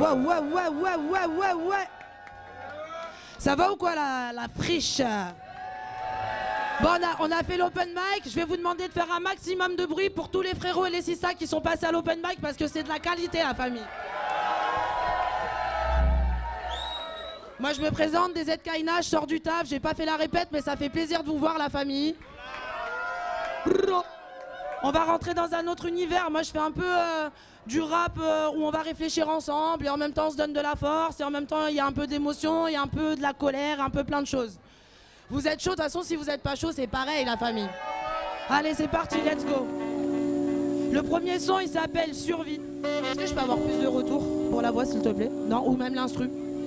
Ouais. Ça va ou quoi la friche? Bon, on a fait l'open mic. Je vais vous demander de faire un maximum de bruit pour tous les frérots et les sisas qui sont passés à l'open mic parce que c'est de la qualité, la famille. Moi, je me présente, des ZKINA, je sors du taf, j'ai pas fait la répète, mais ça fait plaisir de vous voir, la famille. On va rentrer dans un autre univers. Moi, je fais un peu du rap où on va réfléchir ensemble et en même temps, on se donne de la force et en même temps, il y a un peu d'émotion, il y a un peu de la colère, un peu plein de choses. Vous êtes chaud, de toute façon, si vous n'êtes pas chaud, c'est pareil, la famille. Allez, c'est parti, let's go. Le premier son, il s'appelle Survie. Est-ce que je peux avoir plus de retours pour la voix, s'il te plaît? Non, ou même l'instru.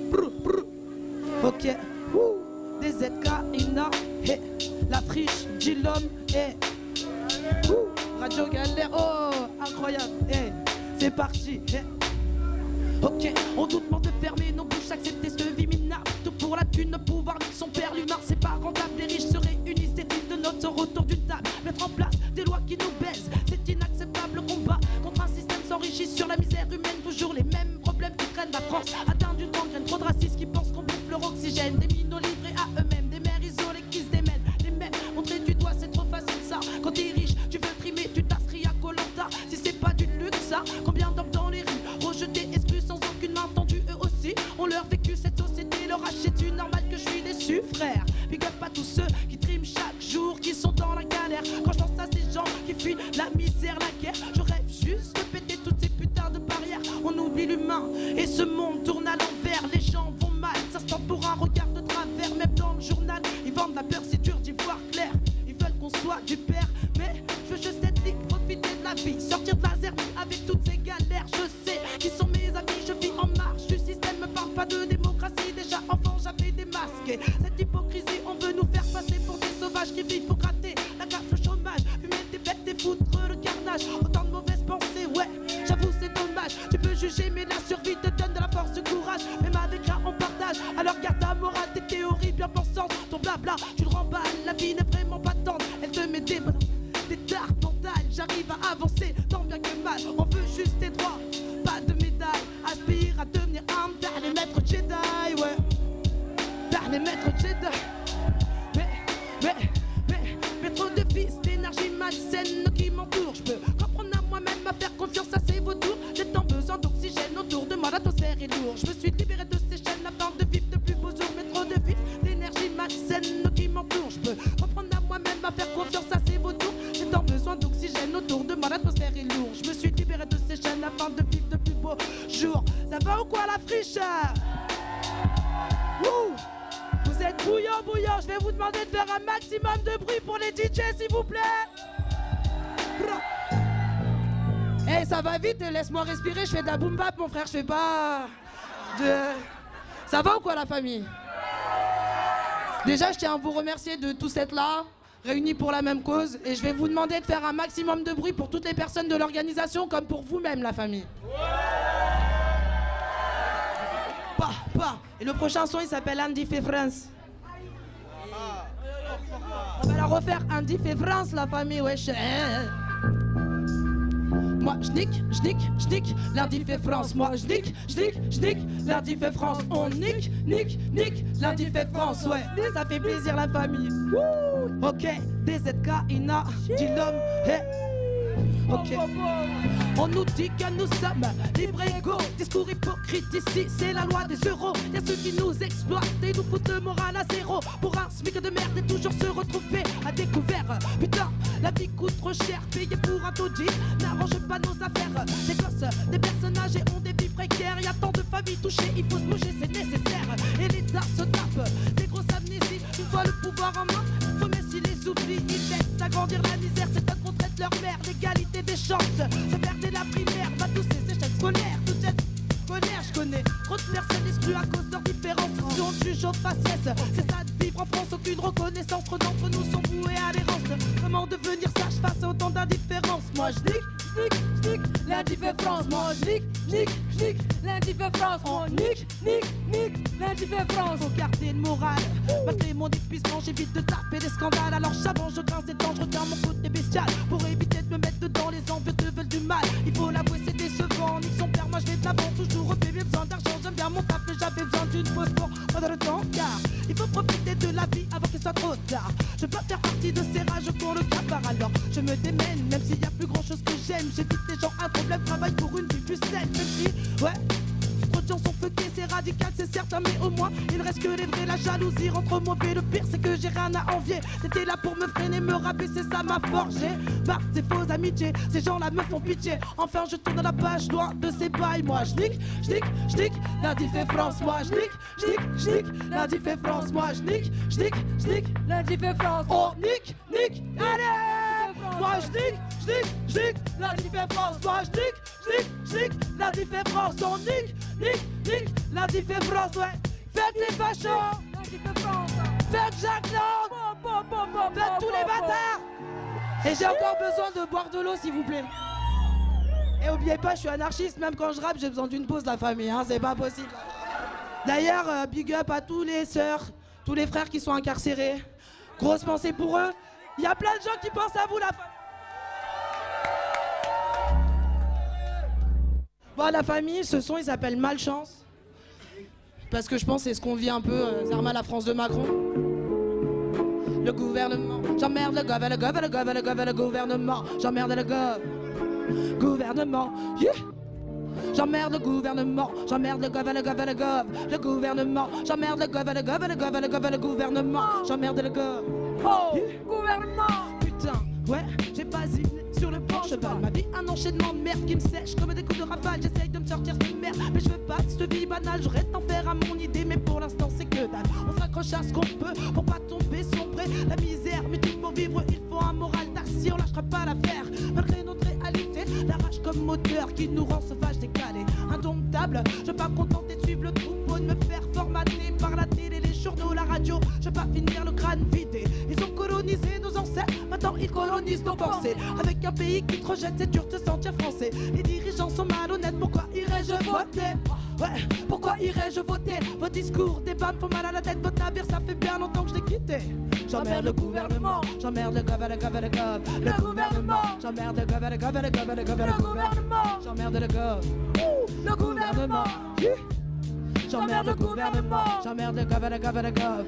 Ok. Des ZKINA, hey. La friche, Gilom, hey. Radio Galère, oh, incroyable, hey. C'est parti, hey. Ok, on nous demande de fermer nos bouches, accepter ce vie minable. Tout pour la thune, pouvoir vivre son père, l'humain, c'est pas rentable. Les riches se réunissent, décident de notre autour d'une table. Mettre en place des lois qui nous baisent, c'est inacceptable. Combat contre un système s'enrichit sur la misère humaine. Toujours les mêmes problèmes qui traînent. La France atteint d'une gangrène, trop de racistes qui pensent qu'on bouffe leur oxygène. Des minots livrés à eux-mêmes, des mères isolées qui se démènent. Les mêmes, montrer du doigt, c'est trop facile ça. Quand t'es riche, tu veux trimer, tu t'inscris à Koh-Lanta. Si c'est pas du luxe ça, combien d'hommes dans les rues, rejetés, exclus sans aucune main tendue, eux aussi ont leur vécu, cette société leur achète-tu, normal que je suis déçu, frère. Big up à tous ceux qui triment chaque jour, qui sont dans la galère. Quand je pense à ces gens qui fuient la misère, la guerre, je rêve juste de péter toutes ces putains de barrières. On oublie l'humain et ce monde tourne à l'envers. Les gens vont mal, ça se tente pour un regard de travers. Même dans le journal, ils vendent la peur, c'est dur d'y voir clair. Ils veulent qu'on soit du père, mais je veux juste être libre, profiter de la vie, sortir de la zermie avec toutes ces galères. Je sais qui sont mes amis, je vis en marche du système, me parle pas de démocratie. Déjà enfant j'avais démasqué cette hypocrisie, on veut nous faire passer pour des sauvages qui vivent pour gratter la carte, le chômage, fumer des bêtes et foutre le carnage. Autant de mauvaises pensées, ouais, j'avoue c'est dommage. Tu peux juger mais la survie te donne de la force, du courage. Même avec là on partage, alors garde ta morale, tes théories bien pensantes. Ton blabla, tu le remballes, la vie n'est vraiment pas tendre. Elle te met des tartes mentales, j'arrive à avancer tant bien que mal. On veut juste tes droits, pas de médaille. Aspire à devenir un dernier maître Jedi, ouais. Dernier maître Jedi. Mais trop de fils d'énergie malsaine qui m'entourent. Je peux comprendre à moi-même, à faire confiance à ces vautours. J'ai tant besoin d'oxygène autour de moi, l'atmosphère est lourde. Je me suis libéré de ces chaînes afin de vivre de plus beaux jours. Mais trop de fils d'énergie malsaine qui m'entourent. Je peux comprendre à moi-même, à faire confiance à ces vautours. J'ai tant besoin d'oxygène autour de moi, l'atmosphère est lourde. Je me suis libéré de ces chaînes afin de vivre de plus beaux jours. Ça va ou quoi la friche? Wouh! Vous êtes bouillant, je vais vous demander de faire un maximum de bruit pour les DJ s'il vous plaît. Eh, ça va vite, laisse-moi respirer, je fais de la boom bap mon frère, je fais pas de... Ça va ou quoi la famille? Déjà je tiens à vous remercier de tous être là, réunis pour la même cause, et je vais vous demander de faire un maximum de bruit pour toutes les personnes de l'organisation comme pour vous-même la famille. Et le prochain son il s'appelle Indifférence. On va la refaire Indifférence la famille, wesh. Moi je nique l'indifférence. Moi je nique l'indifférence. On nique l'indifférence, ouais. Ça fait plaisir la famille. Ok, des ZKINA, dit l'homme, hey. Ok. On nous dit que nous sommes libres égaux. Discours hypocrite ici, c'est la loi des euros. Y'a ceux qui nous exploitent et nous foutent le moral à zéro. Pour un smic de merde et toujours se retrouver à découvert. Putain, la vie coûte trop cher, payé pour un taudis. N'arrange pas nos affaires. Des gosses, des personnages et ont des vies précaires. Y'a tant de familles touchées, il faut se bouger, c'est nécessaire. Et l'État se tape des grosses amnésies. Une fois le pouvoir en main, mais s'ils les oublient, ils laissent agrandir la misère. C'est eux qu'on traite leur mère, l'égalité des chances. Se perdre la primaire, va tous ces échecs scolaires. Toute cette colère, je connais trop de personnes exclues à cause de leur différence. Si on juge aux faciès, c'est ça de vivre en France. Aucune reconnaissance, trop d'entre nous sont voués à l'errance. Comment devenir sage face à autant d'indifférence? Moi je nique l'indifférence. Moi je nique l'indifférence. On nique l'indifférence. Faut garder le moral, malgré mon épuisement j'évite de taper des scandales. Alors j'avance, je grince des dents, je retiens mon côté bestial. Pour éviter de me mettre dedans, les envieux te veulent du mal. Il faut l'avouer c'est décevant, nique son père, moi je vais de l'avant. Toujours au bébé, besoin d'un soit trop tard. Je peux faire partie de ces rages pour le cafard. Alors je me démène, même s'il y a plus grand chose que j'aime. J'évite les gens, un problème, travaille pour une vie plus saine. Même si, ouais, trop de gens sont fuckés, c'est radical, c'est certain, mais au moins il reste que les vrais. La jalousie rentre mauvais, le pire c'est que j'ai rien à envier. T'étais là pour me freiner, me rabaisser, ça m'a forgé. Par ces fausses amitiés, ces gens-là me font pitié. Enfin je tourne la page, loin de ces bails. Moi j'nique, la différence. Moi j'nique, la différence. Moi j'nique, La différence. oh nique, allez. Moi j'nique, la différence. Moi j'nique, la différence. On nique, la différence, ouais. Faites les fachos, La différence. faites Jacques Lang, faites tous les bâtards. Et j'ai encore besoin de boire de l'eau, s'il vous plaît. Et oubliez pas, je suis anarchiste, même quand je rappe, j'ai besoin d'une pause, la famille, hein, c'est pas possible. D'ailleurs, big up à tous les sœurs, tous les frères qui sont incarcérés. Grosse pensée pour eux. Il y a plein de gens qui pensent à vous, la famille. Bon, la famille, ce son, il s'appelle Malchance. Parce que je pense que c'est ce qu'on vit un peu, Zarma, la France de Macron. Le gouvernement, j'emmerde le gouvernement, j'emmerde le gouvernement, yeah. J'emmerde le gouvernement, j'emmerde le gouvernement, j'emmerde le gouvernement, j'emmerde le Oh, gouvernement. Putain, ouais, j'ai pas hésité sur le port cheval. Ma vie, un enchaînement de merde qui me sèche comme des coups de rafale. J'essaye de me sortir de merde, mais je veux pas de cette vie banale. J'aurais d'en faire à mon idée, mais pour l'instant c'est que dalle. On se raccroche à ce qu'on peut pour pas tomber, sombrer la misère. Mais tout pour vivre, il faut un moral d'acier. On lâchera pas l'affaire, malgré notre réalité. La rage comme moteur qui nous rend sauvages, décalés, indomptables. Je veux pas me contenter de suivre le troupeau, de me faire formater par la télé, les journaux, la radio. Je veux pas finir le crâne vidé. Ils ont colonisé nos ancêtres, maintenant ils colonisent nos pensées. Avec un pays qui te rejette, c'est dur de se sentir français. Les dirigeants sont malhonnêtes, pourquoi irais-je voter? Ouais, pourquoi irais-je voter? Vos discours, des bams font mal à la tête, votre navire, ça fait bien longtemps que je l'ai quitté. J'emmerde le gouvernement, j'emmerde le gouvernement, j'emmerde le gouvernement, j'emmerde le gouvernement. J'emmerde le gouvernement, j'emmerde le gouvernement,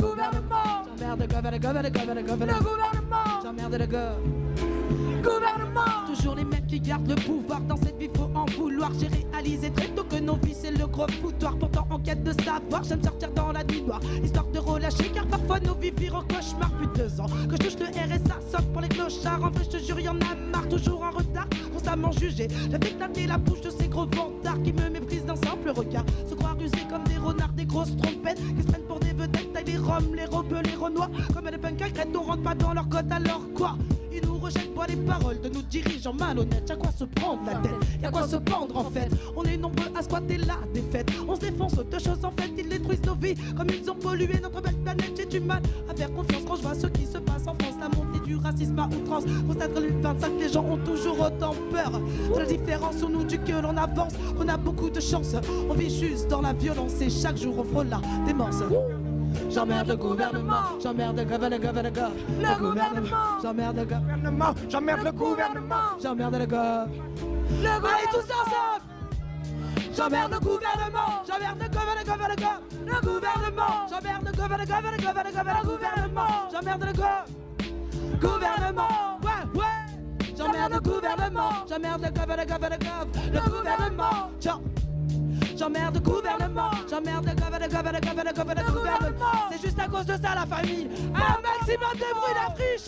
j'emmerde le gouvernement. Toujours les mecs qui gardent le pouvoir, dans cette vie faut en vouloir. J'ai réalisé très tôt que nos vies c'est le gros foutoir. Pourtant en quête de savoir, j'aime sortir dans la nuit noire, histoire de relâcher, car parfois nos vies virent en cauchemar. Plus de 2 ans que je touche le RSA, sauf pour les clochards. En vrai je te jure y'en a marre, toujours en retard, constamment jugé. J'avais éclaté la bouche de ces gros vantards qui me méprisent d'un simple regard. Se croire usés comme des renards, des grosses trompettes qui se prennent pour des vedettes. Taille les roms, les robes, les renois, comme les punks à crête, on rentre pas dans leur côte, alors quoi? Ils nous rejettent pour les paroles de nos dirigeants malhonnêtes. Y'a quoi se prendre la tête, y'a quoi se pendre en fait. On est nombreux à squatter la défaite. On se défonce de choses en fait, ils détruisent nos vies comme ils ont pollué notre belle planète. J'ai du mal à faire confiance quand je vois ce qui se passe en France. La montée du racisme à outrance. Constate que les 25, les gens ont toujours autant peur. C'est la différence, on nous dit que l'on avance, qu'on a beaucoup de chance. On vit juste dans la violence et chaque jour on frôle la démence. J'emmerde le gouvernement, j'emmerde le gouvernement, j'emmerde le gouvernement, J'emmerde le gouvernement. j'emmerde le gouvernement. Allez tous ensemble. J'emmerde le gouvernement, j'emmerde le gouvernement, j'emmerde le gouvernement, j'emmerde le gouvernement, ouais. J'emmerde le gouvernement, j'emmerde le gouvernement, j'emmerde le gouvernement, j'emmerde le gouvernement. C'est juste à cause de ça la famille. Un maximum de bruit, la friche.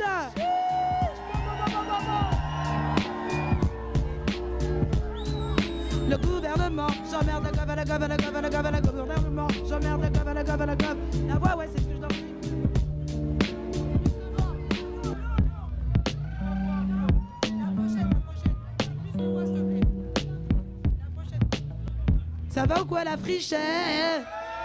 Le gouvernement, j'emmerde le gouvernement, j'emmerde le gouvernement. La voix, ouais, c'est ce que je dois dire. Ça va ou quoi la friche, hein?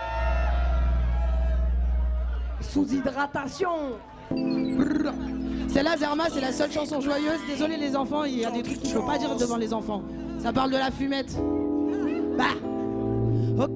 Sous-hydratation. Celle-là, Zerma, c'est la seule chanson joyeuse. Désolé les enfants, il y a des trucs qu'il faut pas dire devant les enfants. Ça parle de la fumette. Bah, ok.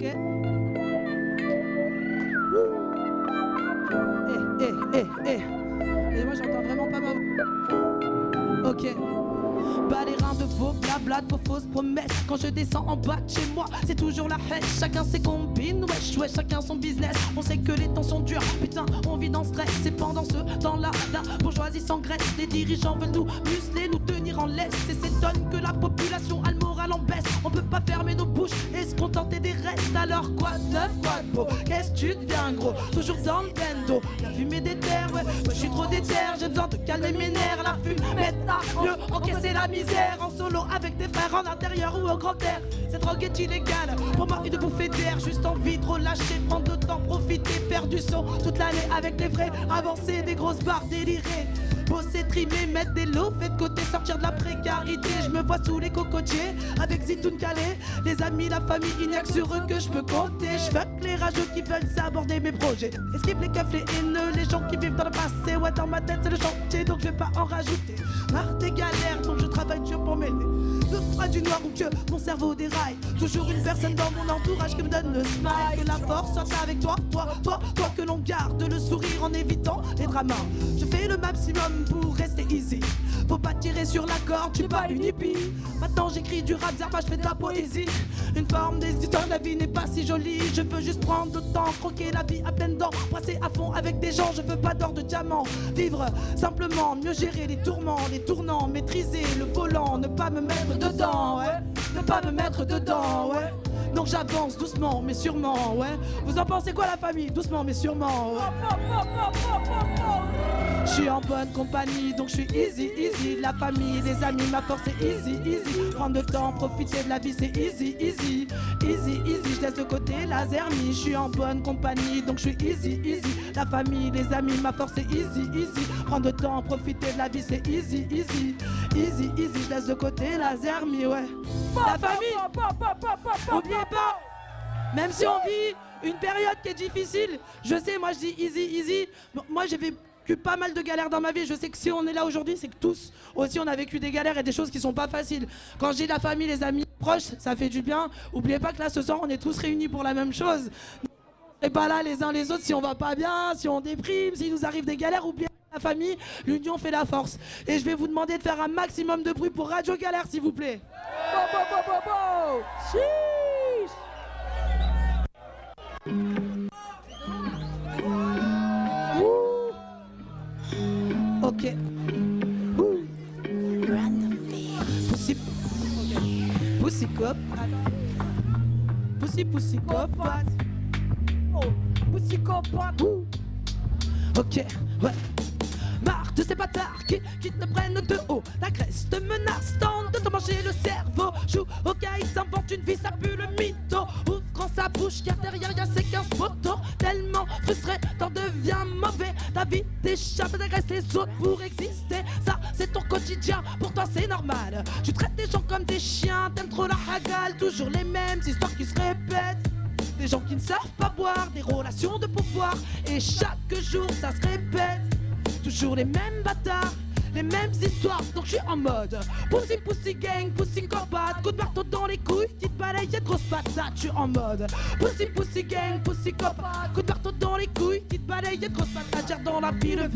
Et moi j'entends vraiment pas ma... Ok. bats les reins de vos blabla, de vos fausses promesses. Quand je descends en bas de chez moi, c'est toujours la haine. Chacun ses combines, ouais, chacun son business. On sait que les temps sont durs, putain, on vit dans le stress. C'est pendant ce temps-là, la bourgeoisie s'engraisse. Les dirigeants veulent nous muscler, nous tenir en laisse. Et s'étonne que la population a le moral en baisse. On peut pas fermer nos bouches et se contenter des restes. Alors quoi de neuf, quoi de beau? Qu'est-ce que tu deviens gros? Toujours dans le bendo, la fumée des terres, ouais. Moi je suis trop déter, j'ai besoin de calmer mes nerfs. La fumée t'as mieux encaisser la misère. En solo avec des frères en intérieur ou au grand air. Cette drogue est illégale, pour moi une bouffée d'air. Juste envie de relâcher, prendre le temps, profiter, faire du son toute l'année avec les vrais. Avancer des grosses barres délirées. Bosser, trimer, mettre des lots, fait de côté, sortir de la précarité. Je me vois sous les cocotiers, avec Zitoun Calais. Les amis, la famille, il n'y a que sur eux que je peux compter. Je fuck les rageux qui veulent s'aborder mes projets. Esquive les keufs, les haineux, les gens qui vivent dans le passé. Ouais, dans ma tête c'est le chantier, donc je vais pas en rajouter. Marre des galères, donc je travaille dur pour m'élever. Le froid du noir ou que mon cerveau déraille. Toujours une personne dans mon entourage qui me donne le smile. Que la force soit avec toi, toi, que l'on garde le sourire en évitant les dramas. Je fais le maximum pour rester easy. Faut pas tirer sur la corde, tu pas une hippie. Maintenant j'écris du rap, zerba, je fais de la poésie. Une forme d'hésitation, la vie n'est pas si jolie. Je veux juste prendre le temps, croquer la vie à pleines dents. Passer à fond avec des gens, je veux pas d'or de diamant. Vivre simplement, mieux gérer les tourments, les tournants. Maîtriser le volant, ne pas me mettre dedans, ouais. Ne pas me mettre dedans, ouais. Donc j'avance doucement mais sûrement, ouais. Vous en pensez quoi la famille? Doucement mais sûrement, ouais. Je suis en bonne compagnie, donc je suis easy, easy. La famille, les amis, ma force c'est easy, easy. Prendre le temps, profiter de la vie c'est easy, easy. Easy, easy, je laisse de côté la zermie. Je suis en bonne compagnie, donc je suis easy, easy. La famille, les amis, ma force c'est easy, easy. Prendre le temps, profiter de la vie c'est easy, easy. Easy, easy, je laisse de côté la zermie, ouais. La famille, n'oubliez pas, même si on vit une période qui est difficile, je sais, moi je dis easy, easy. Moi j'ai vécu pas mal de galères dans ma vie. Je sais que si on est là aujourd'hui, c'est que tous aussi on a vécu des galères et des choses qui sont pas faciles. Quand je dis la famille, les amis proches, ça fait du bien. Oubliez pas que là ce soir on est tous réunis pour la même chose. On n'est pas là les uns les autres si on va pas bien, si on déprime, s'il nous arrive des galères. Oubliez la famille, l'union fait la force. Et je vais vous demander de faire un maximum de bruit pour Radio Galère s'il vous plaît. Chiche. Ok. Pussy. Pussy cop. Pussy copat. Oh, pussy copat. Ok, ouais. Marre de ces bâtards qui te prennent de haut. La graisse te menace, tente de te manger le cerveau. Joue au gars, ils s'inventent une vie, ça pue le mytho. Ouvre grand sa bouche, car derrière y'a ces 15 photos. Tellement frustré, t'en deviens mauvais. Ta vie t'échappe, t'agresse les autres pour exister. Ça, c'est ton quotidien, pour toi c'est normal. Tu traites des gens comme des chiens, t'aimes trop la hagale. Toujours les mêmes histoires qui se répètent. Des gens qui ne savent pas boire, des relations de pouvoir. Et chaque jour ça se répète. Toujours les mêmes bâtards, les mêmes histoires. Donc je suis en mode pussy gang, pussy copat. Coup de marteau dans les couilles, petite balayette, grosse patate. Je suis en mode pussy gang, pussy copat. Coup de marteau dans les couilles, petite balayette, grosse patate. Gère dans la ville.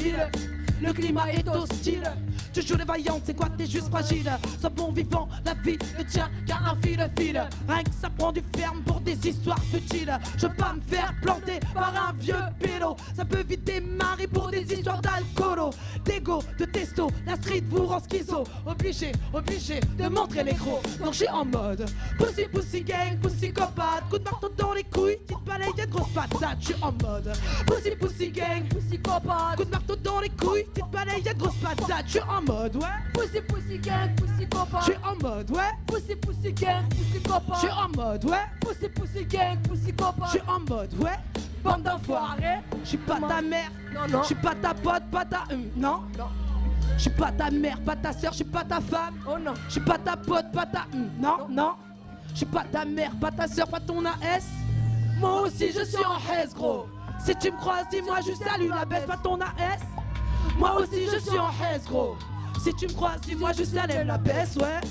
Le climat est hostile. Tu joues les vaillantes, c'est quoi, t'es juste fragile. Sois bon vivant, la vie ne tient qu'à un fil. Rien que ça prend du ferme pour des histoires futiles. Je veux pas me faire planter par un vieux pélo. Ça peut vite démarrer pour des histoires d'alcoolo. D'ego, de testo, la street vous rend schizo. Obligé de montrer les gros. Donc j'suis en mode pussy gang, pussy copat. Coup de marteau dans les couilles, petite balayette, grosse patate. J'suis en mode pussy gang, pussy copat. Coup de marteau dans les couilles, petite balayette, grosse patate. J'suis en mode ouais. Pussy gang, pussy copat. J'suis en mode ouais. Pussy gang, pussy copat. J'suis en mode ouais. Pussy gang, pussy copat. J'suis en mode ouais. Bande d'enfoirés. J'suis pas ta mère. Non. J'suis pas ta pote, pas ta non. J'suis pas ta mère, pas ta soeur, j'suis pas ta femme. Oh non. J'suis pas ta pote, pas ta non. J'suis pas ta mère, pas ta soeur, pas ton AS. Moi aussi je suis en haisse gros. Si tu me croises, dis-moi je salue la baisse, pas ton AS. Moi aussi je suis en haisse gros. Si tu me croises, dis-moi je salue la baisse, ouais.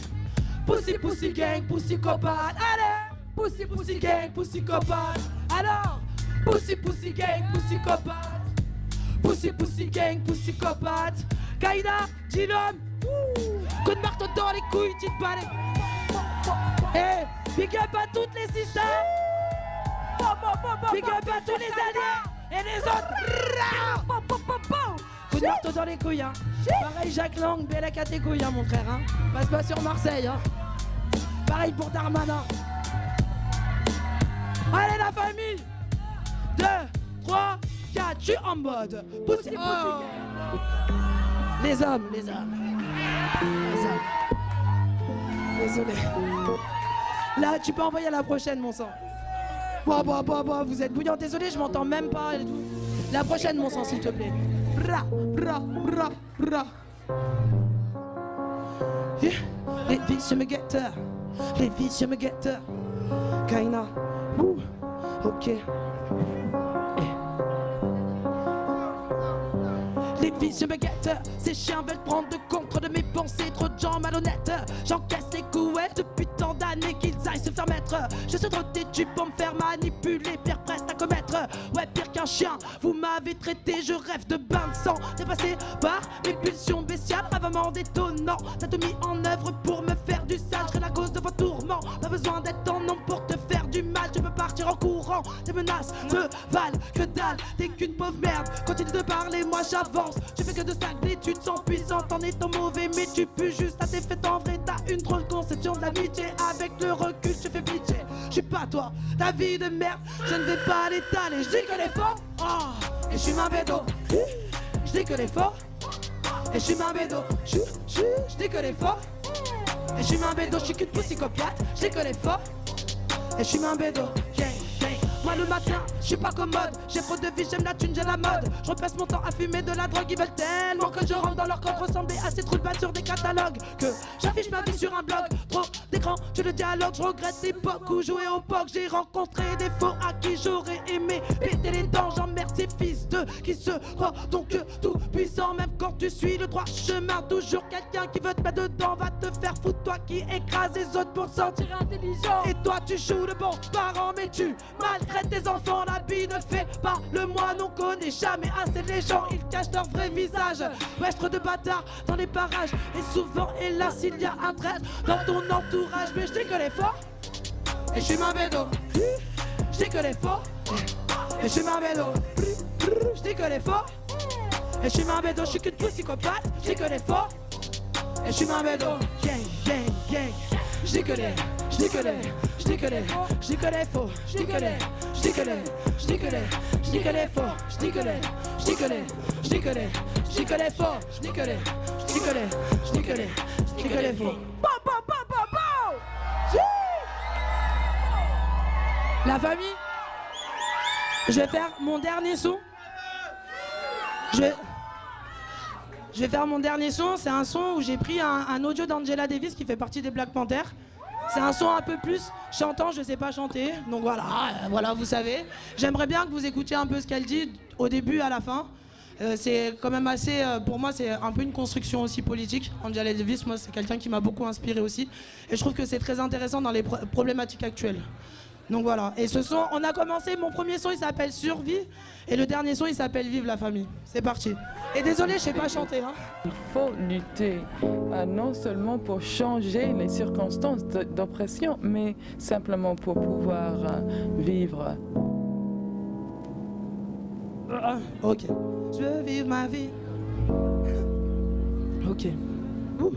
Pussy gang, pussy copat. Allez. Pussy gang, pussy copat. Alors. Pussy gang, pussy copat. Pussy gang, pussy copat. Kaïda, Dilom. Coup de marteau marteau dans les couilles, tu te balais. Eh, big up à toutes les sisters. Big up à tous les alliés et les autres. Coup de marteau dans les couilles, hein. Pareil Jacques Lang, Bellec à tes couilles, hein, mon frère, hein. Passe pas sur Marseille, hein. Pareil pour Darmanin. Allez la famille. 2, 3, 4, je suis en mode pussy, oh. Les hommes. Désolé. Là, tu peux envoyer à la prochaine, mon sang. Bois, vous êtes bouillant. Désolé, je m'entends même pas et tout. La prochaine, mon sang, s'il te plaît. Bra. Yeah. Les vicieux me guettent. Kaina. Ok. Les vicieux me guettent, ces chiens veulent prendre le contre de mes pensées, trop de gens malhonnêtes. J'encaisse les coups, ouais, depuis tant d'années qu'ils aillent se faire mettre. Je suis trop têtu pour me faire manipuler, pire presque à commettre. Ouais, pire qu'un chien, vous m'avez traité, je rêve de bain de sang. Dépassé par mes pulsions bestiales, ravement détonnant. T'as tout mis en œuvre pour me faire du sale, je serai la cause de vos tourments. Pas besoin d'être en nombre pour te faire du mal, je peux partir en courant. Tes menaces me valent que dalle, t'es qu'une pauvre merde. Continue de parler, moi j'avance. Tu fais que de stagner, tu te sens puissante en étant mauvais, mais tu pues juste à tes fêtes en vrai. T'as une drôle conception de l'amitié, avec le recul, je fais pitié. Je suis pas toi, ta vie de merde, je ne vais pas l'étaler. Je dis que les faux, oh, et je suis ma bédo. Je dis que les faux, et je suis ma bédo. Je dis que les faux, et je suis ma bédo. Je suis qu'une psychopathe, je dis que les faux, et je suis ma bédo. Moi le matin, je suis pas commode. J'ai trop de vie, j'aime la thune, j'ai la mode. Je repasse mon temps à fumer de la drogue. Ils veulent tellement que je rentre dans leur corps, ressembler à ces trous de balle sur des catalogues. Que j'affiche ma vie sur un blog. Trop d'écran, tu le dialogue. Je regrette l'époque où jouer au POC. J'ai rencontré des faux à qui j'aurais aimé péter les dents. J'emmerde ces fils de qui se croient donc tout puissant. Même quand tu suis le droit chemin, toujours quelqu'un qui veut te mettre dedans va te faire foutre. Toi qui écrase les autres pour te sentir intelligent. Et toi tu joues le bon parent, mais tu maltraites tes enfants. La vie ne fait pas le moine, on connaît jamais assez les gens, ils cachent leur vrai visage. Ouais, trop de bâtards dans les parages, et souvent hélas il y a un traître dans ton entourage. Mais je dis que les faux, et je suis ma bédo. Je dis que les faux, et je suis ma bédo. Je dis que les faux, et je suis ma bédo. Je suis qu'une psychopathe, je dis que les faux, et je suis ma bédo. Gang. Je dis que les faux, je dis que les faux, je dis que les faux, je dis que les faux, je dis que les faux, je dis que les faux, je dis que les faux, je dis que les faux, je dis que les faux, je dis que les faux, je dis que les faux, je dis que les faux, je dis que les faux, je dis que les faux. La famille, je vais faire mon dernier son. Je vais faire mon dernier son, c'est un son où j'ai pris un audio d'Angela Davis qui fait partie des Black Panthers. C'est un son un peu plus chantant, je sais pas chanter, donc voilà, vous savez. J'aimerais bien que vous écoutiez un peu ce qu'elle dit au début à la fin. C'est quand même assez, pour moi c'est un peu une construction aussi politique. Angela Davis, moi c'est quelqu'un qui m'a beaucoup inspiré aussi. Et je trouve que c'est très intéressant dans les problématiques actuelles. Donc voilà, et ce son, on a commencé, mon premier son il s'appelle Survie, et le dernier son il s'appelle Vive la famille. C'est parti. Et désolé, je sais pas chanter. Hein. Il faut lutter, non seulement pour changer les circonstances d'oppression, mais simplement pour pouvoir vivre. Ok. Je veux vivre ma vie. Ok. Ok.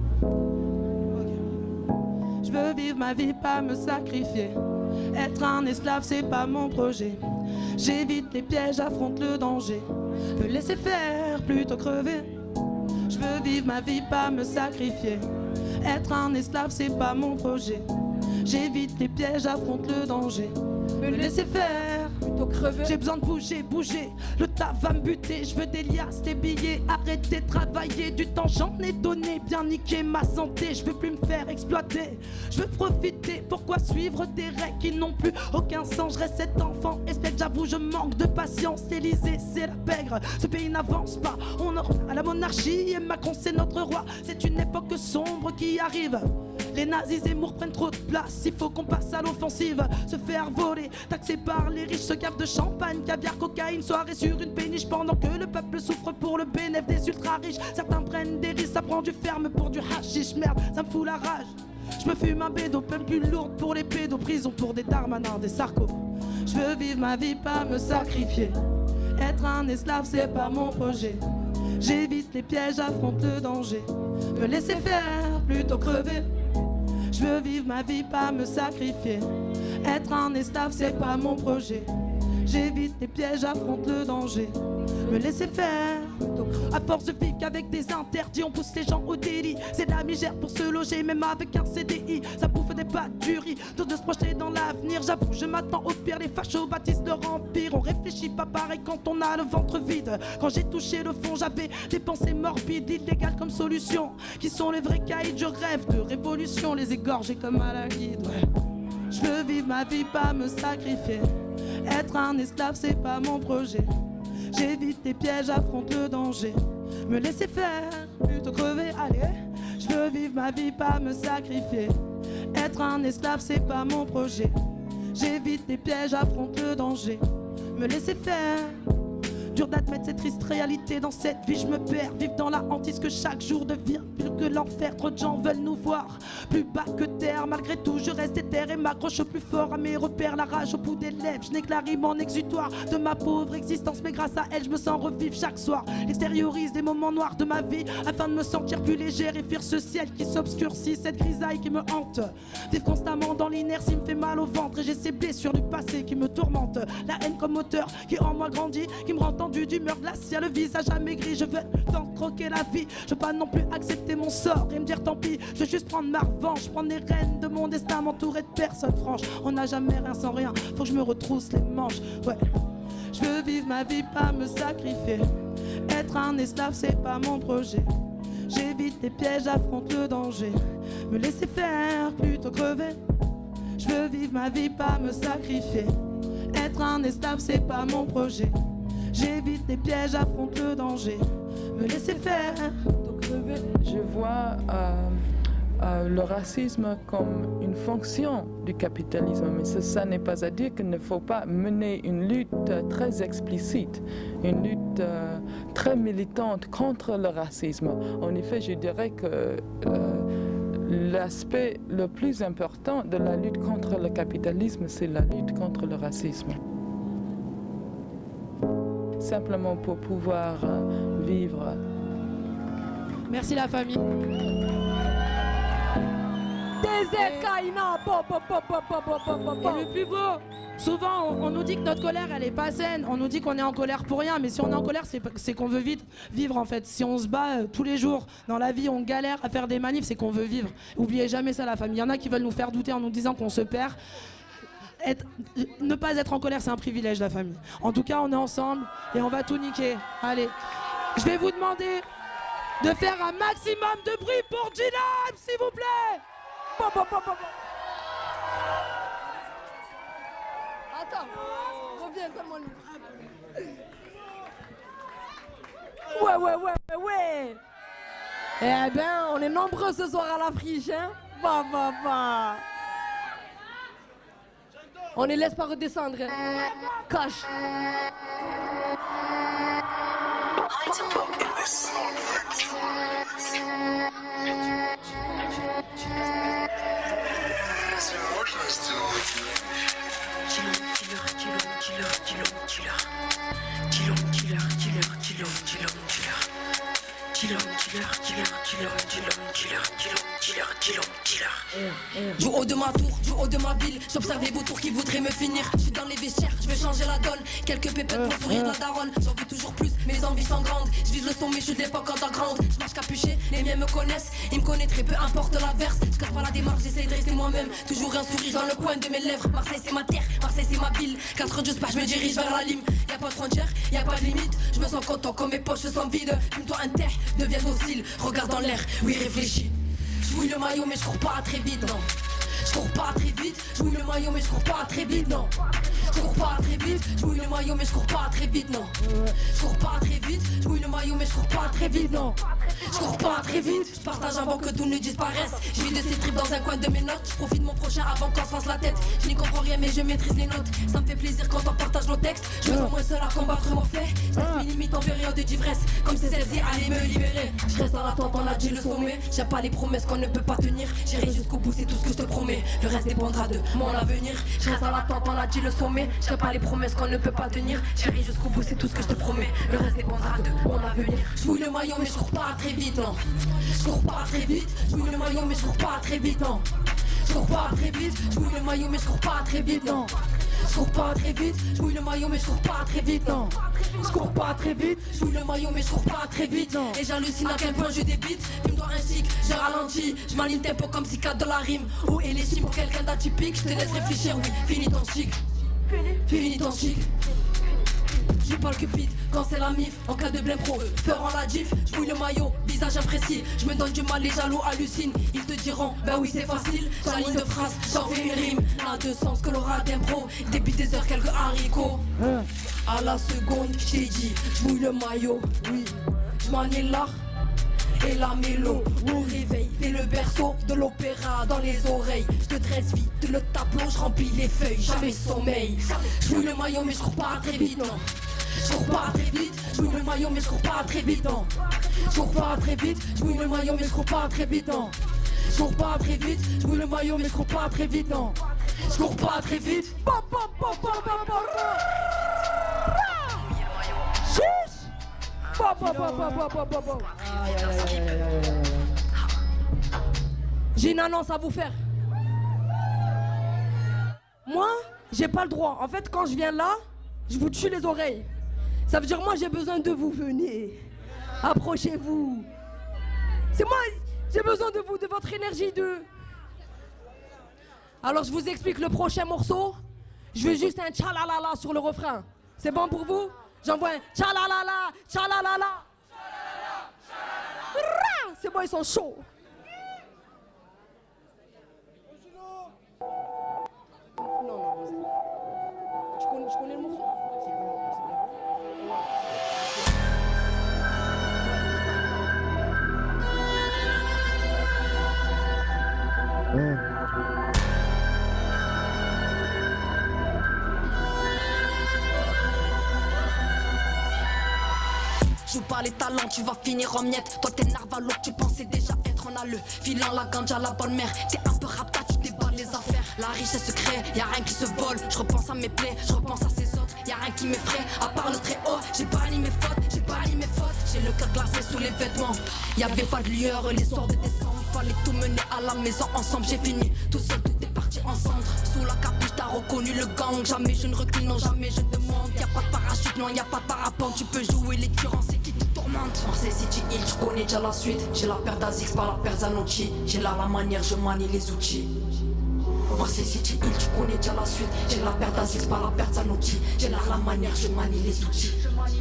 Je veux vivre ma vie, pas me sacrifier. Être un esclave, c'est pas mon projet. J'évite les pièges, affronte le danger. Me laisser faire, plutôt crever. Je veux vivre ma vie, pas me sacrifier. Être un esclave, c'est pas mon projet. J'évite les pièges, affronte le danger. Me laisser faire, plutôt crever. J'ai besoin de bouger. Le taf va me buter. Je veux des liasses, des billets. Arrêter de travailler. Du temps, j'en ai donné. Bien niquer ma santé. Je veux plus me faire exploiter. Je veux profiter. Pourquoi suivre des règles qui n'ont plus aucun sens? Je reste cet enfant espiègle. J'avoue, je manque de patience. L'Élysée, c'est la pègre. Ce pays n'avance pas. On a la monarchie et Macron, c'est notre roi. C'est une époque sombre qui arrive. Les nazis Zemmour prennent trop de place, il faut qu'on passe à l'offensive. Se faire voler, taxé par les riches, se gave de champagne, caviar, cocaïne, soirée sur une péniche. Pendant que le peuple souffre pour le bénéfice des ultra riches. Certains prennent des risques, ça prend du ferme pour du hashish. Merde, ça me fout la rage. Je me fume un bédo, peine plus lourde pour les pédos. Prison pour des darmanins, des sarcos. Je veux vivre ma vie, pas me sacrifier. Être un esclave, c'est pas mon projet. J'évite les pièges, affronte le danger. Me laisser faire, plutôt crever. Je veux vivre ma vie, pas me sacrifier. Être un esclave, c'est pas mon projet. J'évite les pièges, affronte le danger. Me laisser faire. À force de vivre qu'avec des interdits, on pousse les gens au délit. C'est de la misère pour se loger, même avec un CDI. Ça bouffe des pâtes du riz, tous de se projeter dans l'avenir. J'avoue, je m'attends au pire, les fachos bâtissent leur empire. On réfléchit pas pareil quand on a le ventre vide. Quand j'ai touché le fond, j'avais des pensées morbides, illégales comme solution. Qui sont les vrais caïds, je rêve de révolution. Les égorger comme à la guide, ouais. Je veux vivre ma vie, pas me sacrifier. Être un esclave, c'est pas mon projet. J'évite les pièges, affronte le danger. Me laisser faire, plutôt crever, allez. Je veux vivre ma vie, pas me sacrifier. Être un esclave, c'est pas mon projet. J'évite les pièges, affronte le danger. Me laisser faire. Dur d'admettre cette triste réalité, dans cette vie je me perds. Vivre dans la hantise que chaque jour devient plus que l'enfer. Trop de gens veulent nous voir plus bas que terre. Malgré tout je reste éther et m'accroche au plus fort à mes repères. La rage au bout des lèvres, je n'ai que la rime en exutoire de ma pauvre existence. Mais grâce à elle je me sens revivre chaque soir. Extériorise des moments noirs de ma vie afin de me sentir plus légère et fuir ce ciel qui s'obscurcit. Cette grisaille qui me hante. Vivre constamment dans l'inertie me fait mal au ventre. Et j'ai ces blessures du passé qui me tourmentent. La haine comme moteur qui en moi grandit, qui me rend d'humeur glaciale, le visage amaigri. Je veux tant croquer la vie. Je veux pas non plus accepter mon sort et me dire tant pis. Je veux juste prendre ma revanche, prendre les rênes de mon destin, m'entourer de personnes franches. On n'a jamais rien sans rien, faut que je me retrousse les manches. Ouais, je veux vivre ma vie, pas me sacrifier. Être un esclave, c'est pas mon projet. J'évite les pièges, affronte le danger. Me laisser faire, plutôt crever. Je veux vivre ma vie, pas me sacrifier. Être un esclave, c'est pas mon projet. J'évite les pièges, affronte le danger. Me laisser faire. Je vois le racisme comme une fonction du capitalisme, mais ça n'est pas à dire qu'il ne faut pas mener une lutte très explicite, une lutte très militante contre le racisme. En effet, je dirais que l'aspect le plus important de la lutte contre le capitalisme, c'est la lutte contre le racisme. Simplement pour pouvoir vivre. Merci la famille. DZKINA. Et le plus beau, souvent on nous dit que notre colère elle est pas saine. On nous dit qu'on est en colère pour rien. Mais si on est en colère, c'est qu'on veut vite vivre en fait. Si on se bat tous les jours dans la vie, on galère à faire des manifs, c'est qu'on veut vivre. Oubliez jamais ça la famille. Il y en a qui veulent nous faire douter en nous disant qu'on se perd. Ne pas être en colère, c'est un privilège, la famille. En tout cas, on est ensemble et on va tout niquer. Allez, je vais vous demander de faire un maximum de bruit pour G-Lab, s'il vous plaît. Attends, reviens, donne-moi le. Ouais. Eh ben, on est nombreux ce soir à la friche, hein. On ne laisse pas redescendre. Cache. Du haut de ma tour, du haut de ma ville, j'observe vos tours qui voudraient me finir. Je suis dans les vestiaires, je vais changer la donne. Quelques pépettes pour sourire la daronne. J'en veux toujours plus, mes envies sont grandes. Je vise le sommet, je suis de l'époque underground. Je marche capuché, les miens me connaissent. Ils me connaîtraient, peu importe la verse. Je casse pas la démarche, j'essaie de rester moi-même. Toujours un sourire dans le coin de mes lèvres. Marseille c'est ma terre, Marseille c'est ma ville. 4 heures de spa, je me dirige vers la lime. Y'a pas de frontière, y'a pas de limite. Je me sens content quand mes poches sont vides. Fume-toi un terre, deviens docile. Regarde dans l'air, oui réfléchis. Je mouille le maillot mais je cours pas très vite, non. Je cours pas très vite, je mouille le maillot mais je cours pas très vite, non. Je cours pas très vite. Je mouille le maillot mais je cours pas très vite, non. Je cours pas très vite. Je mouille le maillot mais je cours pas très vite, non. Je cours pas très vite. Je partage avant que tout ne disparaisse. Je vis de ces trips dans un coin de mes notes. Je profite de mon prochain avant qu'on se fasse la tête. Je n'y comprends rien mais je maîtrise les notes. Ça me fait plaisir quand on partage nos textes. Je me sens moins seul à combattre mon fait. Je reste mes limites en période d'ivresse. Comme c'est celle-ci, allez me libérer. Je reste dans l'attente, on a dit le sommet. J'aime pas les promesses qu'on ne peut pas tenir. J'irai jusqu'au bout, c'est tout ce que je te promets. Le reste dépendra de mon avenir. Je reste dans l'attente, on a dit le sommet. J'aime pas les promesses qu'on ne peut pas tenir. J'irai jusqu'au bout, c'est tout ce que je te promets. Le reste dépendra de mon avenir. Je mouille le maillot mais je cours pas très vite, non. Je cours pas très vite. Je mouille le maillot mais je cours pas très vite, non. Je cours pas très vite. Je mouille le maillot mais je cours pas très vite, non. Je cours pas très vite, je mouille le maillot mais je cours pas très vite, non. Je cours pas très vite, je mouille le maillot mais je cours pas très vite, non. Et j'hallucine à quel point je débite. Fume-toi un chic, j'ai ralenti. Je m'aligne tempo comme si 4 de la rime. Où est l'estime pour quelqu'un d'atypique? Je te laisse réfléchir, oui, finis ton chic. Finis ton chic. J'ai pas le cupide quand c'est la mif. En cas de blême pro, feront la gif. Je mouille le maillot, visage imprécis. Je me donne du mal, les jaloux hallucinent. Ils te diront, bah oui c'est facile. J'aligne de phrases, j'en fais une rime. N'a de sens que l'aura d'impro. Début des heures, quelques haricots. À la seconde, j't'ai dit, je mouille le maillot. Oui, je manie l'art et la mélo. Au réveil, t'es le berceau de l'opéra dans les oreilles. Je te dresse vite le tableau, je remplis les feuilles, jamais sommeil. Je mouille le maillot mais je cours pas très vite, non. Je cours pas très vite, je mouille le maillot mais je cours pas très vite, non. Je cours pas très vite, je mouille le maillot mais je cours pas très vite, non. Je cours pas très vite, je mouille le maillot mais je cours pas très vite, non. Je cours pas très vite. J'ai une annonce à vous faire. Moi, j'ai pas le droit. En fait, quand je viens là, je vous tue les oreilles. Ça veut dire moi j'ai besoin de vous, venez. Approchez-vous. C'est moi, j'ai besoin de vous, de votre énergie, de... Alors je vous explique le prochain morceau. Je veux juste un tchalalala sur le refrain. C'est bon pour vous? J'envoie un tchalalala, tchalalala. C'est bon, ils sont chauds. Non, je connais le morceau. Joue pas les talents, tu vas finir en miettes. Toi t'es narvalo, tu pensais déjà être en alleux. Filant la ganja, la bonne mère. T'es un peu rapta, tu déballes les affaires. La richesse se crée, y'a rien qui se vole. Je repense à mes plaies, je repense à ces autres. Y'a rien qui m'effraie, à part le très haut. J'ai pas ni mes fautes, j'ai pas ni mes fautes. J'ai le cœur glacé sous les vêtements. Y'avait pas de lueur, les soirs de décembre. Fallait tout mener à la maison ensemble. J'ai fini tout seul, tout est parti ensemble. Sous la capuche, t'as reconnu le gang. Jamais je ne recule, non, jamais je demande. Y'a pas de parachute, non, y'a pas de parapente. Tu peux jouer les turants, c'est qui te tourmente. Marseille City Hill, tu connais déjà la suite. J'ai la paire d'Azix, pas la paire Zanotti. J'ai là la manière, je manie les outils. Marseille City Hill, tu connais déjà la suite. J'ai la paire d'Azix, pas la paire Zanotti. J'ai là la manière, je manie les outils.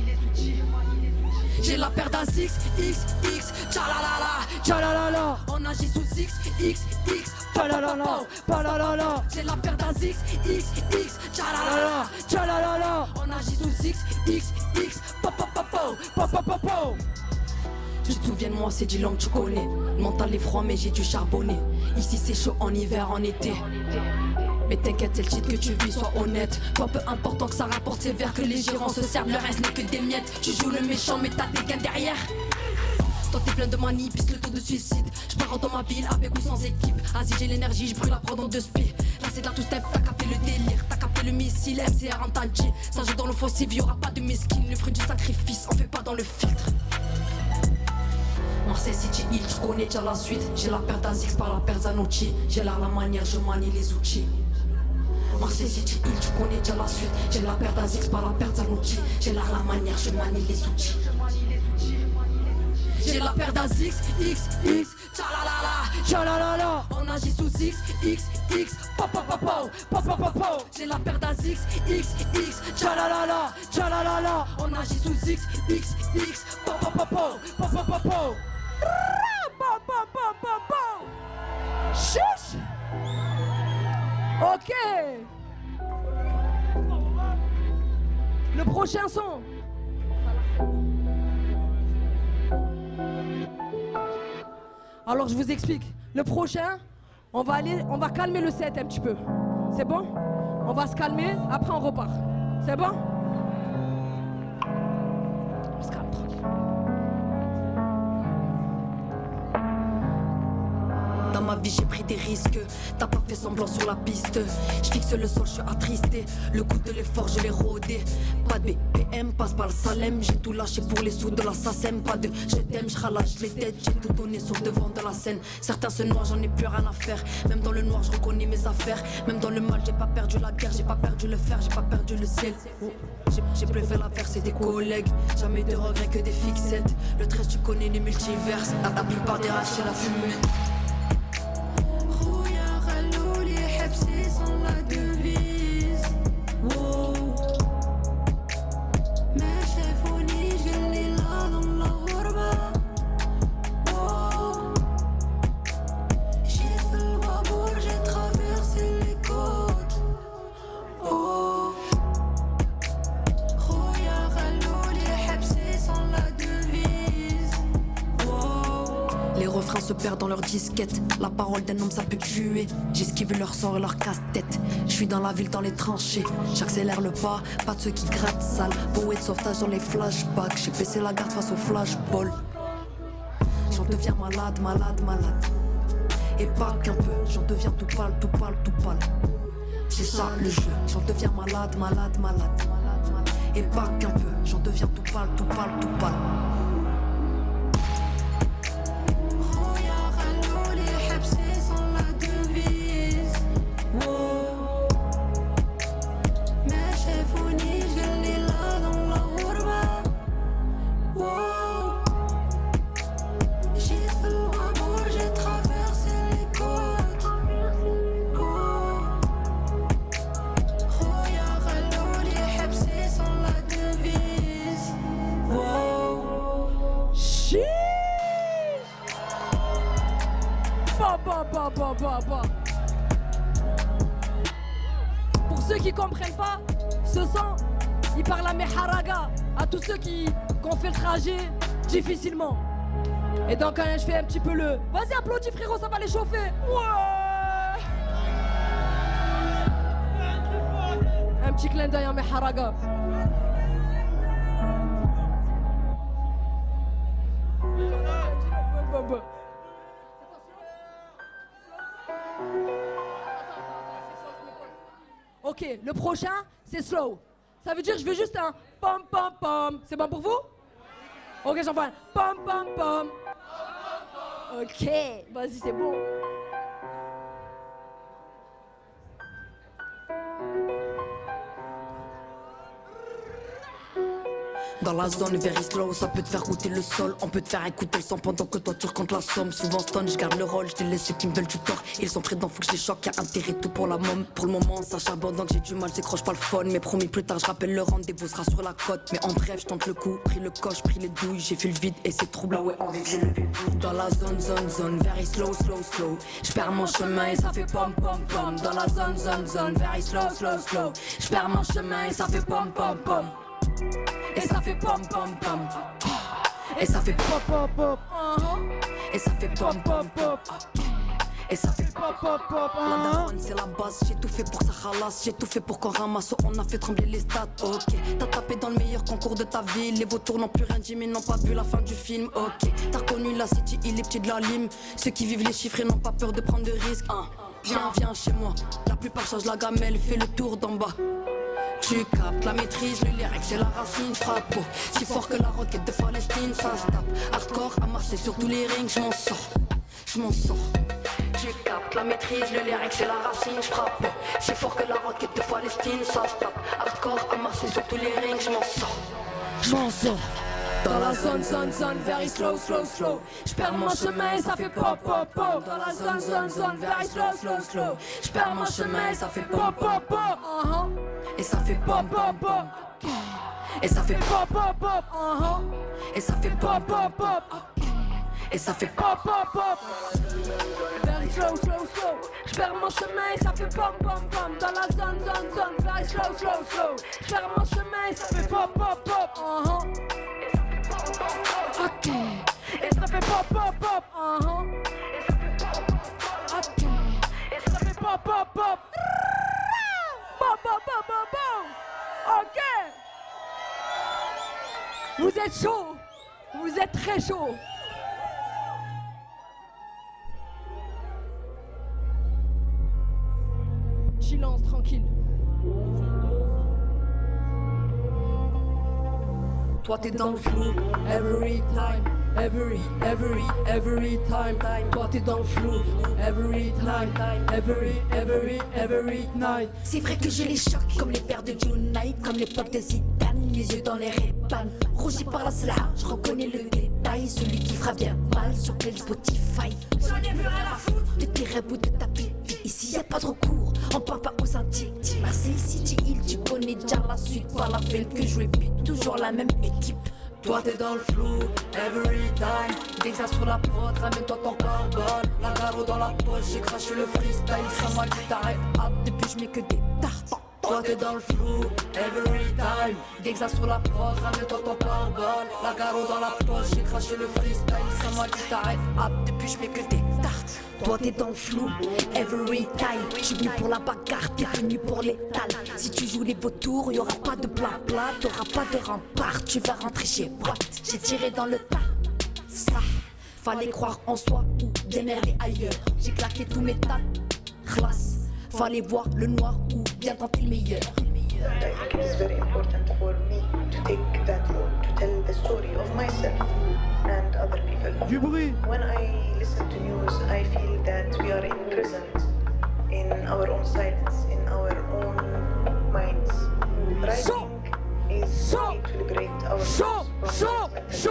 J'ai la paire d'Azix, X, X, tchalalala, tchalalala. On agit sous X, X, X, palalala, palalala. J'ai la paire d'Azix, X, X, tchalalala, tchalalala. On agit sous X, X, X, popopopo. Tu te souviens de moi, c'est du long que tu connais. Le mental est froid mais j'ai du charbonné. Ici c'est chaud en hiver, en été. Mais t'inquiète, c'est le titre que tu vis, sois honnête. Toi peu important que ça rapporte, c'est vers que les gérants se servent. Le reste n'est que des miettes. Tu joues le méchant mais t'as des gains derrière. Toi t'es plein de manie, pisse le taux de suicide. Je pars dans ma ville avec ou sans équipe. Vas-y j'ai l'énergie, je brûle la prod en 2 spies. Là c'est de la two-step, t'as capté le délire. T'as capté le missile, MCR en tadji. Ça joue dans le fossile, y'aura pas de mesquine. Le fruit du sacrifice, on fait pas dans le filtre. Marseille City Hill, tu connais déjà la suite. J'ai la paire d'Azix, pas la paire Zanotti. J'ai là la manière, je manie les outils. Marseille City Hill, tu connais déjà la suite. J'ai la paire d'Azix, pas la paire Zanotti. J'ai là la manière, je manie les outils. J'ai la paire d'Azix, X, X, tchalalala, tchalalala. On agit sous X, X, X, popopopo, popopopo. J'ai la paire d'Azix, X, X, tchalalala, tchalalala. On agit sous X, X, X, popopopo, popopopo. Chuch. Ok. Le prochain son. Alors je vous explique. Le prochain, on va calmer le set un petit peu. C'est bon? On va se calmer, après on repart. C'est bon? On se calme tranquille. Dans ma vie j'ai pris des risques, t'as pas fait semblant sur la piste. Je fixe le sol, je suis attristé. Le coup de l'effort, je l'ai rodé. Pas de BPM, passe par le Salem. J'ai tout lâché pour les sous de la SACEM. Pas de je t'aime, je ralâche les têtes. J'ai tout donné sur le devant de la scène. Certains se noient, j'en ai plus rien à faire. Même dans le noir, je reconnais mes affaires. Même dans le mal, j'ai pas perdu la guerre. J'ai pas perdu le fer, j'ai pas perdu le ciel. J'ai plus fait l'affaire, c'est des collègues. Jamais de regrets que des fixettes. Le 13, tu connais les multiverses. La plupart des rats, c'est la fumée. Se perdent dans leur disquette. La parole d'un homme ça peut tuer. J'esquive leur sort et leur casse-tête. Je suis dans la ville, dans les tranchées. J'accélère le pas, pas de ceux qui grattent sale. Bouée de sauvetage dans les flashbacks. J'ai baissé la garde face au flashball. J'en deviens malade, malade, malade. Et pas qu'un peu, j'en deviens tout pâle, tout pâle, tout pâle. C'est ça le jeu, j'en deviens malade, malade, malade. Et pas qu'un peu, j'en deviens tout pâle, tout pâle, tout pâle. Pour ceux qui comprennent pas, ce son, il parle à mes haragas, à tous ceux qui ont fait le trajet difficilement. Et donc quand je fais un petit peu le... Vas-y applaudis frérot, ça va les chauffer. Ouais. Un petit clin d'œil à mes haragas. Ok, le prochain, c'est slow. Ça veut dire que je veux juste un pom pom pom. C'est bon pour vous? Ok, j'en fais un pom pom pom. Ok, vas-y, c'est bon. Dans la zone very slow, ça peut te faire goûter le sol. On peut te faire écouter le son pendant que toi tu recomptes la somme. Souvent stone, je garde le rôle, je délaisse ceux qui me veulent du tort. Ils sont présents, faut que je les choque, y'a intérêt tout pour la môme. Pour le moment, ça charbonne donc j'ai du mal, j'écroche pas le phone. Mais promis plus tard, je rappelle le rendez-vous sera sur la côte. Mais en bref, je tente le coup, pris le coche, pris les douilles. J'ai fait le vide et c'est trouble, ouais, en j'ai levé le bout. Dans la zone, very slow, slow, slow. Je perds mon chemin et ça fait pom pom pom. Dans la zone, very slow, slow, slow. Je perds mon chemin et ça fait pom pom pom. Et ça fait pom pom pom. Et ça fait pop pop pop. Et ça fait pom pom pop. Et ça fait pop pop pop. La daronne c'est la base, j'ai tout fait pour que ça ralasse. J'ai tout fait pour qu'on ramasse, on a fait trembler les stats. Ok, t'as tapé dans le meilleur concours de ta vie. Les vautours n'ont plus rien dit mais n'ont pas vu la fin du film. Ok, t'as connu la city, il est petit de la lime. Ceux qui vivent les chiffres et n'ont pas peur de prendre de risques. Viens chez moi, la plupart chargent la gamelle, fais le tour d'en bas. Tu captes la maîtrise, le lyric c'est la racine, frappe si fort que la roquette de Palestine, ça se tape. Hardcore à marcher sur tous les rings, je m'en sors. Tu captes la maîtrise, le lyric c'est la racine, je frappe si fort que la roquette de Palestine, ça se tape. Hardcore à marcher sur tous les rings, je m'en sors. Dans la zone, very slow, slow, slow. J'perds mon chemin et ça fait pop, pop, pop. Dans la zone, very slow, slow, slow. J'perds mon chemin et ça fait pop, pop, pop. Et ça fait pop, pop, pop. Et ça fait pop, pop, pop. Et ça fait pop, pop, pop. Et ça fait pop, pop, pop. Very slow, slow, slow. J'perds mon chemin et ça fait pom, pom, pom. Dans la zone, very slow, slow, slow. J'perds mon chemin et ça fait pop. Ok. Vous êtes chaud. Vous êtes très chaud. Silence, tranquille. Toi t'es dans le flou, every time, every time. Toi t'es dans le flou, every time, every night. C'est vrai que j'ai les chocs comme les pères de Unite, comme l'époque de Zidane, les yeux dans les Ray-Ban. Rougi par la sla, je reconnais le détail, celui qui fera bien mal sur tel Spotify. J'en ai plus rien à foutre de tes rêves ou de ta vie. Ici y'a pas de recours, on parle pas aux Antilles. Marseille City Hill, tu connais déjà la suite. Par la belle que je répète, toujours la même équipe. Toi t'es dans le flou, every time. Dès que ça sur la prod, ramène-toi ton carbone. La garo dans la poche, j'ai craché le freestyle. Sans moi qui t'arrête, depuis je mets que des tartes. Toi t'es dans le flou, every time. Dès que ça sur la prod, ramène-toi ton carbone. La garo dans la poche, j'ai craché le freestyle. Sans moi qui t'arrête, depuis je mets que des tartes. Toi t'es dans le flou, every time. J'suis venu pour la bagarre, t'es venu pour l'étal. Si tu joues les vautours, y'aura pas de blabla, t'auras pas de rempart, tu vas rentrer chez boîte. J'ai tiré dans le tas, ça. Fallait croire en soi ou démerder ailleurs. J'ai claqué tous mes tas, classe. Fallait voir le noir ou bien tenter le meilleur. I think it is very important for me to take that road, to tell the story of myself and other people. Du bruit. When I listen to news, I feel that we are imprisoned in our own silence, in our own minds. Writing is a way to liberate ourselves from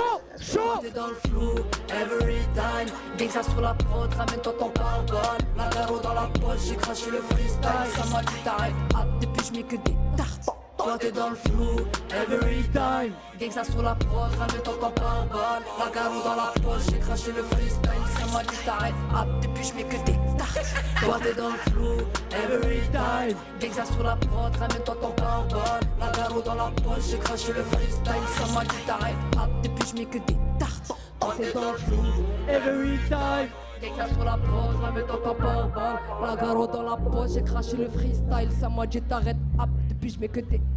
T'es dans le flou, every time. Dès que ça sur la prod, ramène-toi ton carbone. La garo dans la poche, j'ai craché le freestyle. Ça m'a dit t'arrêtes, depuis je mets que des tartes. Toi t'es dans le flou, every time. Dès que ça sur la prod, ramène-toi ton carbone. La garo dans la poche, j'ai craché le freestyle. Ça m'a dit t'arrêtes, depuis je mets que des tartes. Toi t'es dans le flou, every time. Dès que ça sur la prod, ramène-toi ton carbone. La garo dans la poche, j'ai craché le freestyle. Ça m'a dit t'arrêtes, depuis je mets que des tartes. Toi t'es dans le flou, every time. Dès que ça sur la prod, ramène-toi ton carbone. La garo dans la poche, j'ai craché le freestyle. Ça m'a dit t'arrêtes, depuis je mets que des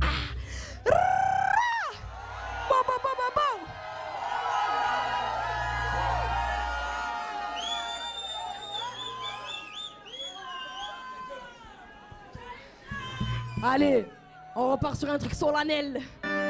Allez, on repart sur un truc solennel.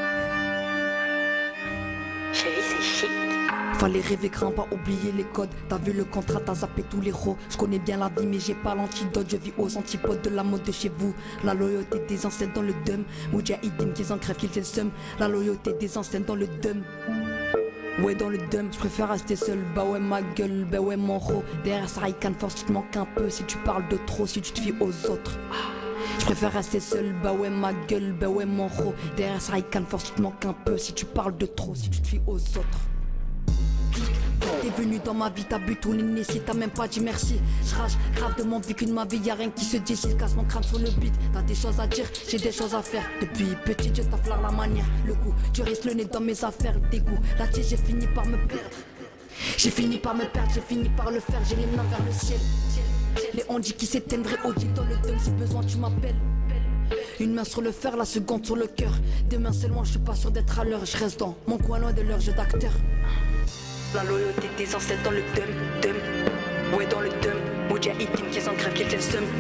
Fallait rêver grand, pas oublier les codes. T'as vu le contrat, t'as zappé tous les rots. Je connais bien la vie mais j'ai pas l'antidote. Je vis aux antipodes de la mode de chez vous. La loyauté des ancêtres dans le dum. Moudjahidine qu'ils en crèvent, qu'ils aient le seum. La loyauté des ancêtres dans le dum. Ouais dans le dum, je préfère rester seul. Bah ouais ma gueule, bah ouais mon ro. Derrière ça Icon Force, tu te manques un peu. Si tu parles de trop, si tu te fies aux autres. Je préfère rester seul, bah ouais ma gueule, bah ouais mon ro. Derrière ça Icon Force, tu te manques un peu. Si tu parles de trop, si tu te fies aux autres. T'es venu dans ma vie, t'as bu ton nez, si t'as même pas dit merci. J'rage grave de mon vécu de ma vie, y'a rien qui se dit. J'il casse mon crâne sur le beat, t'as des choses à dire, j'ai des choses à faire. Depuis petit, je t'affleure la manière, le goût. Tu risques le nez dans mes affaires, le dégoût. Là, j'ai fini par me perdre. J'ai fini par me perdre, j'ai fini par le faire, j'ai les mains vers le ciel. Les ondits qui s'éteindraient au dit dans le dôme, si besoin tu m'appelles. Une main sur le fer, la seconde sur le cœur. Demain c'est loin, je suis pas sûr d'être à l'heure. Je reste dans mon coin loin de leur jeu d'acteur. La loyauté des ancêtres dans le dum. Ouais dans le dum. Moudjahidine qu'ils en crèvent, qu'ils aient le seum.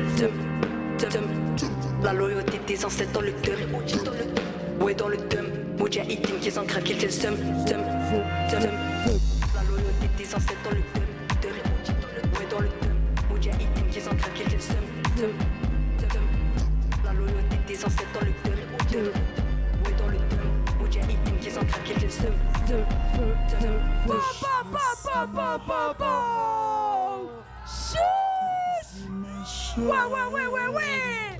La loyauté des ancêtres dans le dum. Ouais dans le dum. Moudjahidine qu'ils en crèvent, qu'ils aient le seum. La loyauté des ancêtres dans le dum. Ouais dans le dum. Moudjahidine qu'ils en crèvent, qu'ils aient le seum. La loyauté des ancêtres dans le dum. Ouais dans le dum. Moudjahidine qu'ils en crèvent, qu'ils aient le seum. Ouais.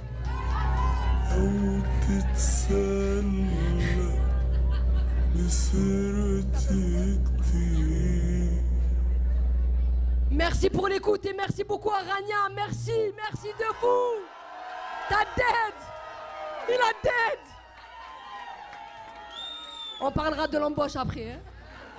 Merci pour l'écoute et merci beaucoup à Rania. Merci de vous. T'as dead. Il a dead. On parlera de l'embauche après. Hein.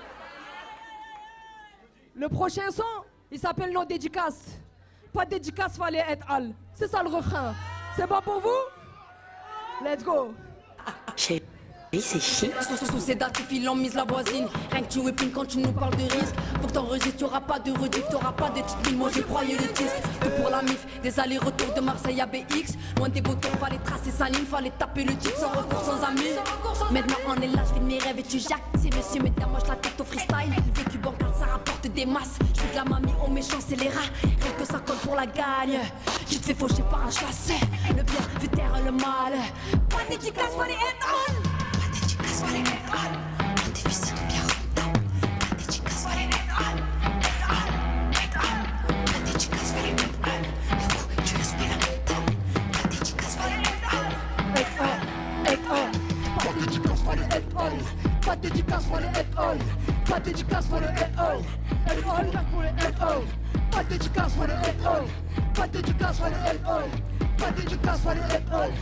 Le prochain son, il s'appelle Non Dédicace. Pas de dédicace, fallait être Al. C'est ça le refrain. C'est bon pour vous? Let's go. Oui, c'est chic. Sous ces dates, tu files en mise la voisine. Rien que tu whippines quand tu nous parles de risque. Faut que t'enregistres, t'auras pas de rediff, t'auras pas de petites billes. Moi j'ai broyé le disque. Tout pour la mif, des allers-retours de Marseille à BX. Loin des beaux tours, fallait tracer sa ligne, fallait taper le titre sans recours, sans amis. Maintenant on est là, je vis de mes rêves et tu jacques. C'est monsieur, mesdames, moi je la tête au freestyle. Le vécu bancal, ça rapporte des masses. Je fais de la mamie aux méchants, c'est les rats. Rien que ça colle pour la gagne. Tu te fais faucher par un chassé. Le bien veut taire le mal. Pas d'éducation, faut les head-on. Pas les head-on. Un déficit bien rentable. Pas d'éducation, faut les head-on. Head-on. Pas d'éducation, faut les head-on. Du coup, tu respires la montagne. Pas d'éducation, faut les head-on. Head-on. Pas d'éducation, faut les head-on. Pas d'éducation, faut les head-on. Pas d'éducation, faut les head-on. Head-on, pour les head-on. Pas d'éducation, faut les head-on. Pas d'éducation, faut les head-on. Pas d'éducation, faut les head-on.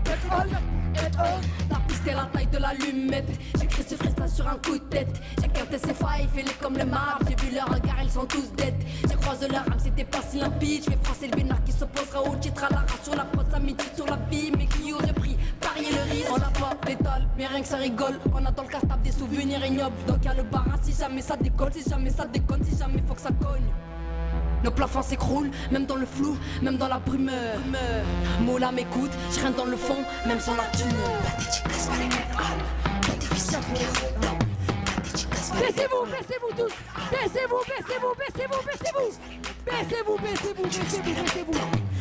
La piste est la taille de l'allumette. J'écris ce freestyle sur un coup de tête. J'ai capté ses failles, fais-les comme le marbre. J'ai vu leur regard, ils sont tous dead. J'ai croisé leur âme, c'était pas si limpide. Je vais froisser le vénard qui s'opposera au titre à la race. Sur la prod, ça médite sur la vie. Mais qui aurait pris parier le risque? On n'a pas d'étale, mais rien que ça rigole. On a dans le cartable des souvenirs ignobles. Donc y'a le barra si jamais ça décolle. Si jamais ça déconne, si jamais faut que ça cogne. Nos plafonds s'écroulent, même dans le flou, même dans la brumeur. Mola m'écoute, je rentre dans le fond, même sans la thune. Pas d'éducation, pas les head-on. Pas d'éducation, Baissez-vous, baissez-vous tous. Baissez-vous, baissez-vous, baissez-vous, baissez-vous. Baissez-vous, baissez-vous, baissez-vous, baissez-vous.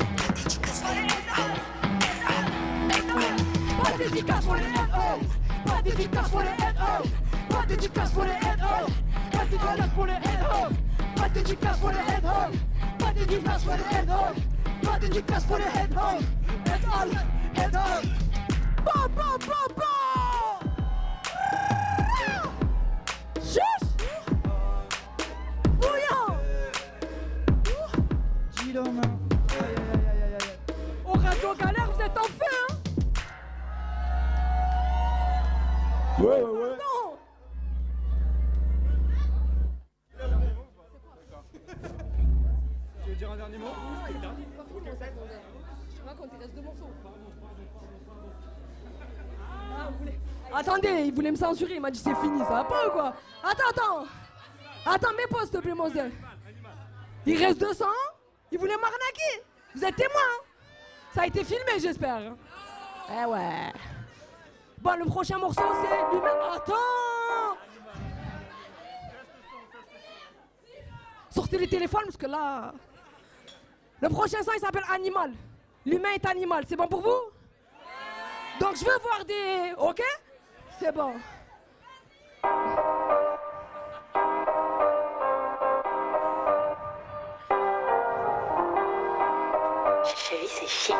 Pas d'éducation pour les head-on. Pas d'éducation pour les head-on. Pas d'éducation pour les head-on. Pas d'éducation pour les head-on. Pas d'éducation pour les head-on. Pas d'éducation pour les head-on. Pas d'éducation pour les head-on. Head-on, head-on. Bon, bon, bon, bon. Juste. Bouillant. Dis-le, man. Au Radio Galère, vous êtes en feu, hein? Ouais. Non. Tu veux dire un dernier mot? Attendez, il voulait me censurer, il m'a dit c'est fini, ça va pas ou quoi? Attends, mets pas s'il te plaît, Moselle. Il reste 200, il voulait m'arnaquer. Vous êtes témoin, hein? Ça a été filmé, j'espère. Eh ouais. Bon, le prochain morceau, c'est lui-même. Attends! Sortez les téléphones, parce que là... Le prochain son, il s'appelle Animal. L'humain est animal. C'est bon pour vous? Donc, je veux voir des... Ok? C'est bon. Chérie, c'est chic.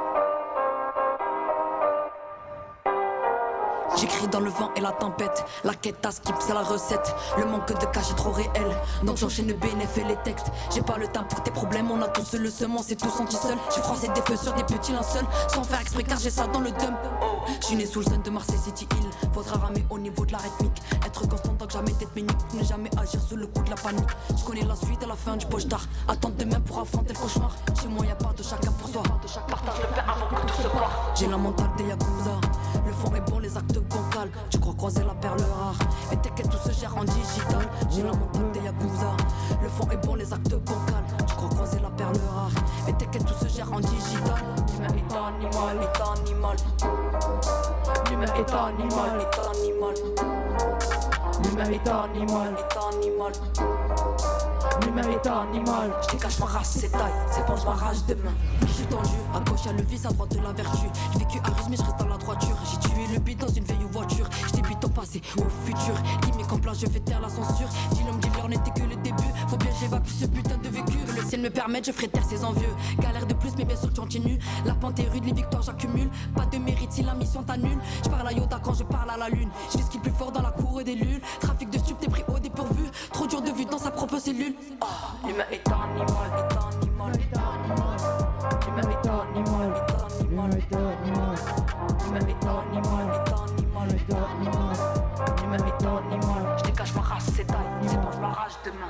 J'écris dans le vent et la tempête. La quête à skip, c'est la recette. Le manque de cash est trop réel. Donc j'enchaîne le BNF et les textes. J'ai pas le temps pour tes problèmes. On a tous le seum, on s'est tous sentis seuls. J'ai froissé des feux sur des petits linceuls. Sans faire exprès car j'ai ça dans le dump. J'suis né sous le sun de Marseille City Hill. Faudra ramer au niveau de la rythmique. Être constant tant que jamais tête ménique. Ne jamais agir sous le coup de la panique. J'connais la suite à la fin du poche-tard. Attendre demain pour affronter le cauchemar. Chez moi y'a pas de chacun pour soi. Partage le pain avant que tout se part. J'ai la mentale des Yakuza. Le fond est bon, les actes bancals. Tu crois croiser la perle rare. Et t'inquiète, tout se gère en digital. J'ai la mentale des Yakuza. Le fond est bon, les actes bancals. Tu crois croiser la perle rare. Et t'inquiète, tout se gère en digital. L'humain est animal, est animal. L'humain est animal, est animal. L'humain est animal, est animal. L'humain est animal. Je cache ma race, c'est taille, c'est bon, je m'arrache demain. Je suis tendu, à gauche y'a le vice, à droite de la vertu. J'ai vécu à Ruse mais je reste dans la droiture. J'ai tué le beat dans une vieille voiture. Je débute au passé, au futur. Limite en place, je vais taire la censure. Si l'homme dealer n'était que le début, faut bien j'évacue ce putain de vécu. Que le ciel me permette, je ferai taire ces envieux. Galère de plus, mais bien sûr que tu continues. La pente est rude, les victoires j'accumule. Pas de mérite si la mission t'annule. Je parle à Yoda quand je parle à la lune. Je fais ce qui est plus fort dans la cour des lules. Trafic de stup, t'es pris au dépourvu. Trop dur de vue dans sa propre cellule. Oh, l'humain est animal, est animal, est animal. L'humain est animal, est animal, est animal. L'humain est animal, est animal, est animal. L'humain est animal. Je décache ma race, c'est taille, c'est bon, je m'arrache demain.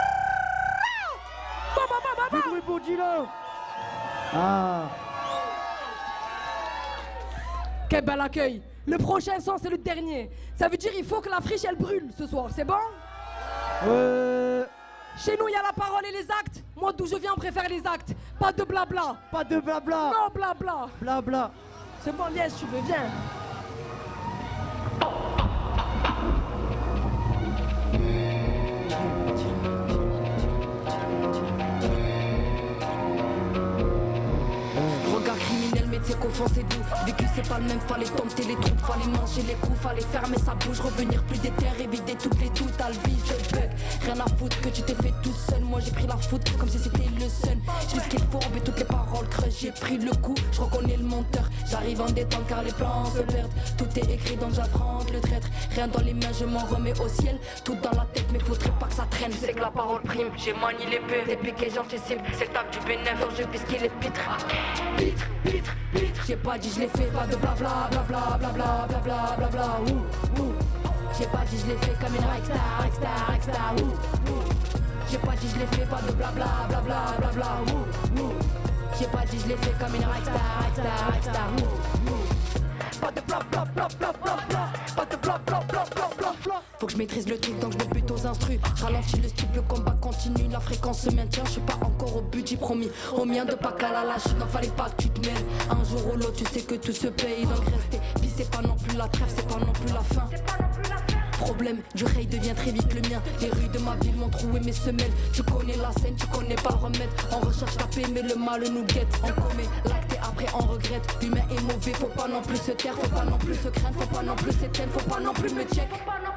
Du bruit pour Gilo. Ah. Quel bel accueil. Le prochain son, c'est le dernier. Ça veut dire il faut que la friche, elle brûle ce soir, c'est bon? Chez nous, il y a la parole et les actes. Moi, d'où je viens, on préfère les actes. Pas de blabla. Pas de blabla. Non, blabla. Blabla. C'est bon, viens, si tu veux, viens. Regard criminel, métier qu'offensé doux. Vécu c'est pas le même, fallait dompter les troupes, fallait manger les coups, fallait fermer sa bouche, revenir plus déter, éviter toutes les doutes, à le vie, je bug. Rien à foutre que tu t'es fait tout seul, moi j'ai pris la faute comme si c'était le sun. J'ai ce qu'il faut, mais toutes les paroles creuses, j'ai pris le coup, je reconnais le monteur. J'arrive en détente car les plans se perdent. Tout est écrit donc j'affronte le traître. Rien dans les mains, je m'en remets au ciel. Tout dans la tête, mais faudrait pas que ça traîne. C'est que la parole prime, j'ai manié l'épée. Des piquets j'anticipe, c'est le taf du bénéf, donc je pisse qu'il est pitre. Pitre, pitre, pitre. J'ai pas dit je l'ai fait, pas de blabla, blabla, blabla, blabla, blabla, ouh, ouh. J'ai pas dit je l'ai fait comme une rockstar, rockstar, rockstar, ouh, ouh. J'ai pas dit je l'ai fait, pas de blabla, blabla, blabla, ouh, ouh. J'ai pas dit je l'ai fait comme une rockstar, rockstar, rockstar, ouh, ouh. Pas de blabla, blabla, blabla, pas de blabla, blabla, blabla. Faut que je maîtrise le truc donc je me bute aux instrus. Ralentis le style, le combat continue, la fréquence se maintient. Je suis pas encore au but, j'ai promis au mien de pas qu'à la lâche. Non fallait pas que tu te mêles. Un jour ou l'autre tu sais que tout se paye. Donc rester, puis c'est pas non plus la trêve, c'est pas non plus la fin. Problème, du rey devient très vite le mien. Les rues de ma ville m'ont troué mes semelles. Tu connais la scène, tu connais pas le remède. On recherche la paix mais le mal nous guette. On commet l'acte et après on regrette. L'humain est mauvais, faut pas non plus se taire. Faut pas non plus se craindre, faut pas non plus s'éteindre. Faut pas non plus me check.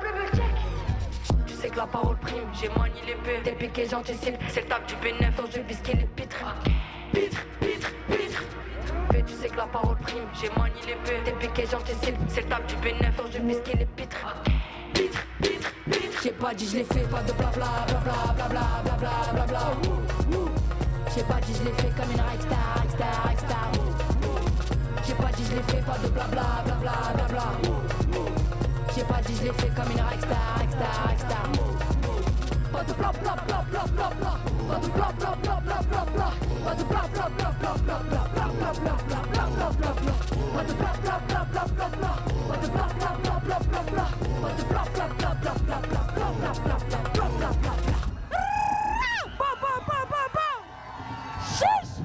Tu sais que la parole prime, j'ai manié l'épée. Des piquets j'anticipe, c'est le taf du bénéf. Donc je bisquais les pitres. Pitre, pitre, pitre. Tu sais que la parole prime, j'ai manié l'épée. Des piquets j'anticipe, c'est le taf du bénéf. Donc je bisquais les pitres. Pitre, pitre, pitre. J'ai pas dit je l'ai fait, pas de blabla, blabla, blabla, blabla, blabla, ouh, ouh. J'ai pas dit je l'ai fait comme une rockstar, rockstar, rockstar, ouh, ouh. J'ai pas dit je l'ai fait, pas de blabla, blabla, blabla, ouh, ouh. J'ai pas dit je l'ai fait comme une rockstar, rockstar, rockstar, ouh, ouh. Pas de blabla, blabla, blabla, pas de blabla, blabla, blabla, pas de blabla, blabla, blabla, blabla, blabla, blabla, blabla, pas de blabla, blabla, blabla, pas de blabla, blabla, blabla, pas de blabla, blabla, blabla, blabla, blabla, blabla, blabla. Bon, bon, bon, bon, bon. Chiche.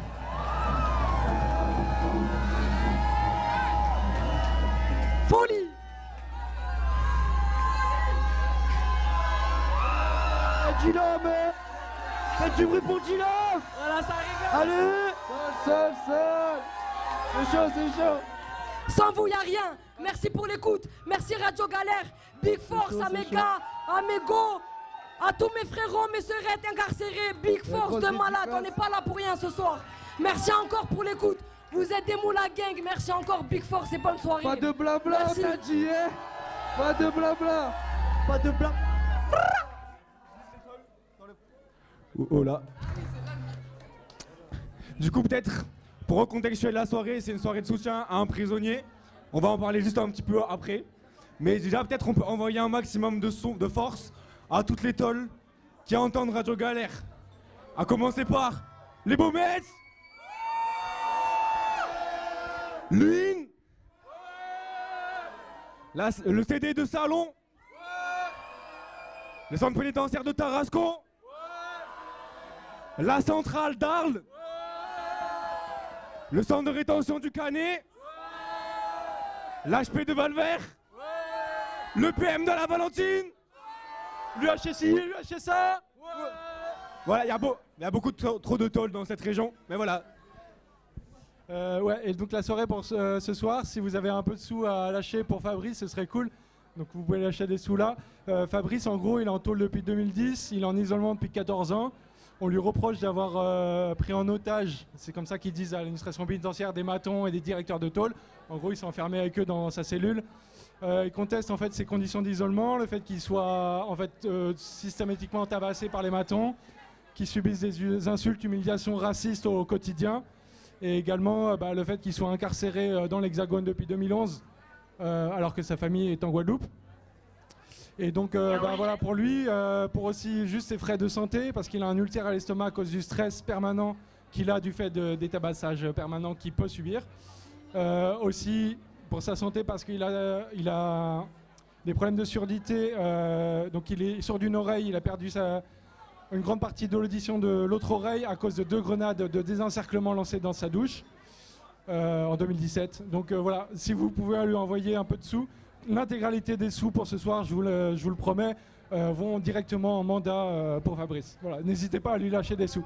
Folie. Dilom, faites du bruit pour Dilom. Voilà, ça rigole. Allez. Seul. C'est chaud, c'est chaud. Sans vous, y a rien. Merci pour l'écoute. Merci Radio Galère. Big force à mes gars, à mes go, à tous mes frérots, mes sœurettes incarcérés. Big force de malade. On n'est pas là pour rien ce soir. Merci encore pour l'écoute. Vous êtes des Moula Gang. Merci encore Big force et bonne soirée. Pas de blabla, t'as dit, hein. Pas de blabla. Pas de blabla. Oh là. Du coup, peut-être, pour recontextualiser la soirée, c'est une soirée de soutien à un prisonnier. On va en parler juste un petit peu après. Mais déjà, peut-être on peut envoyer un maximum de son, de force à toutes les tolles qui entendent Radio Galère. À commencer par les Baumettes, Lune, le CD de Salon, le centre pénitentiaire de Tarascon, la centrale d'Arles, le centre de rétention du Canet, l'HP de Valvert, le PM de la Valentine, l'UHSI, l'UHSA. Voilà, il y a beaucoup trop de tôles dans cette région, mais voilà. Ouais, et donc la soirée pour ce soir, si vous avez un peu de sous à lâcher pour Fabrice, ce serait cool. Donc vous pouvez lâcher des sous là. Fabrice, en gros, il est en tôle depuis 2010, il est en isolement depuis 14 ans. On lui reproche d'avoir pris en otage, c'est comme ça qu'ils disent à l'administration pénitentiaire, des matons et des directeurs de tôle. En gros, ils sont enfermés avec eux dans sa cellule. Il conteste en fait ses conditions d'isolement, le fait qu'il soit en fait systématiquement tabassé par les matons, qu'il subisse des insultes, humiliations racistes au quotidien, et également le fait qu'il soit incarcéré dans l'Hexagone depuis 2011, alors que sa famille est en Guadeloupe. Et donc voilà pour lui, pour aussi juste ses frais de santé, parce qu'il a un ulcère à l'estomac à cause du stress permanent qu'il a du fait des tabassages permanents qu'il peut subir. Aussi pour sa santé parce qu'il a des problèmes de surdité. Donc il est sourd d'une oreille, il a perdu une grande partie de l'audition de l'autre oreille à cause de 2 grenades de désencerclement lancées dans sa douche en 2017. Donc voilà, si vous pouvez lui envoyer un peu de sous, l'intégralité des sous pour ce soir, je vous le promets, vont directement en mandat pour Fabrice. Voilà, n'hésitez pas à lui lâcher des sous.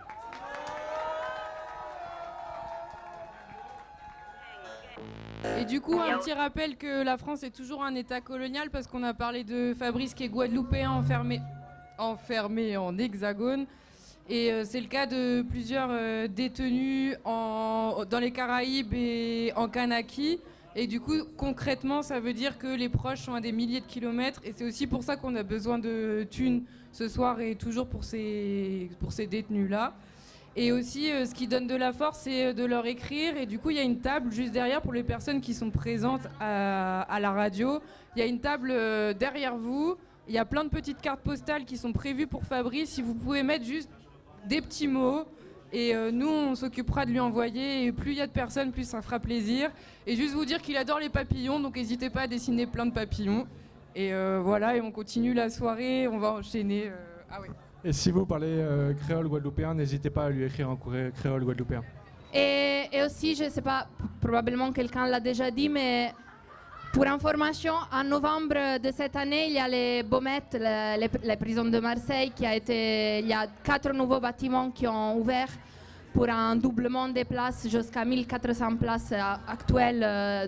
Et du coup, un petit rappel que la France est toujours un État colonial parce qu'on a parlé de Fabrice qui est guadeloupéen enfermé en hexagone. Et c'est le cas de plusieurs détenus dans les Caraïbes et en Kanaki. Et du coup, concrètement, ça veut dire que les proches sont à des milliers de kilomètres. Et c'est aussi pour ça qu'on a besoin de thunes ce soir et toujours pour ces détenus-là. Et aussi, ce qui donne de la force, c'est de leur écrire. Et du coup, il y a une table juste derrière pour les personnes qui sont présentes à la radio. Il y a une table derrière vous. Il y a plein de petites cartes postales qui sont prévues pour Fabrice. Si vous pouvez mettre juste des petits mots. Et nous, on s'occupera de lui envoyer. Et plus il y a de personnes, plus ça fera plaisir. Et juste vous dire qu'il adore les papillons. Donc n'hésitez pas à dessiner plein de papillons. Et voilà, et on continue la soirée. On va enchaîner. Ah ouais. Et si vous parlez créole guadeloupéen, n'hésitez pas à lui écrire en créole guadeloupéen. Et aussi, je ne sais pas, probablement quelqu'un l'a déjà dit, mais pour information, en novembre de cette année, il y a les Baumettes, les prisons de Marseille, il y a 4 nouveaux bâtiments qui ont ouvert pour un doublement des places jusqu'à 1400 places actuelles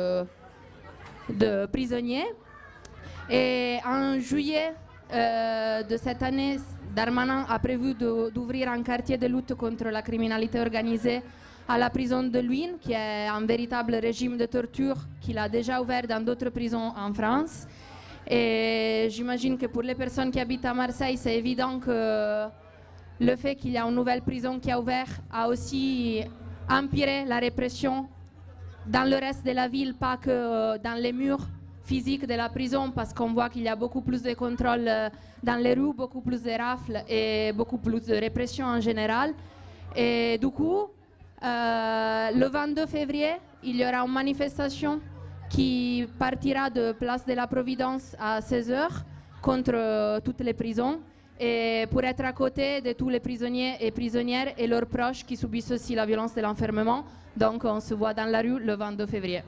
de prisonniers. Et en juillet de cette année, Darmanin a prévu d'ouvrir un quartier de lutte contre la criminalité organisée à la prison de Luynes, qui est un véritable régime de torture qu'il a déjà ouvert dans d'autres prisons en France. Et j'imagine que pour les personnes qui habitent à Marseille, c'est évident que le fait qu'il y a une nouvelle prison qui a ouvert a aussi empiré la répression dans le reste de la ville, pas que dans les murs physique de la prison, parce qu'on voit qu'il y a beaucoup plus de contrôles dans les rues, beaucoup plus de rafles et beaucoup plus de répression en général. Et du coup, le 22 février, il y aura une manifestation qui partira de Place de la Providence à 16h contre toutes les prisons, et pour être à côté de tous les prisonniers et prisonnières et leurs proches qui subissent aussi la violence de l'enfermement. Donc on se voit dans la rue le 22 février.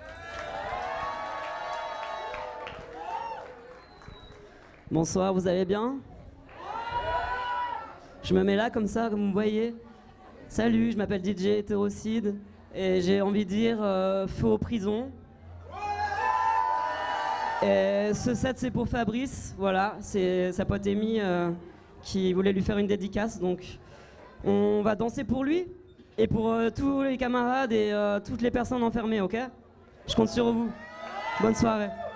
Bonsoir, vous allez bien? Je me mets là comme ça, comme vous voyez. Salut, je m'appelle DJ Hétérocide et j'ai envie de dire feu aux prisons. Et ce set c'est pour Fabrice, voilà, c'est sa pote Amy qui voulait lui faire une dédicace, donc on va danser pour lui et pour tous les camarades et toutes les personnes enfermées, ok? Je compte sur vous. Bonne soirée.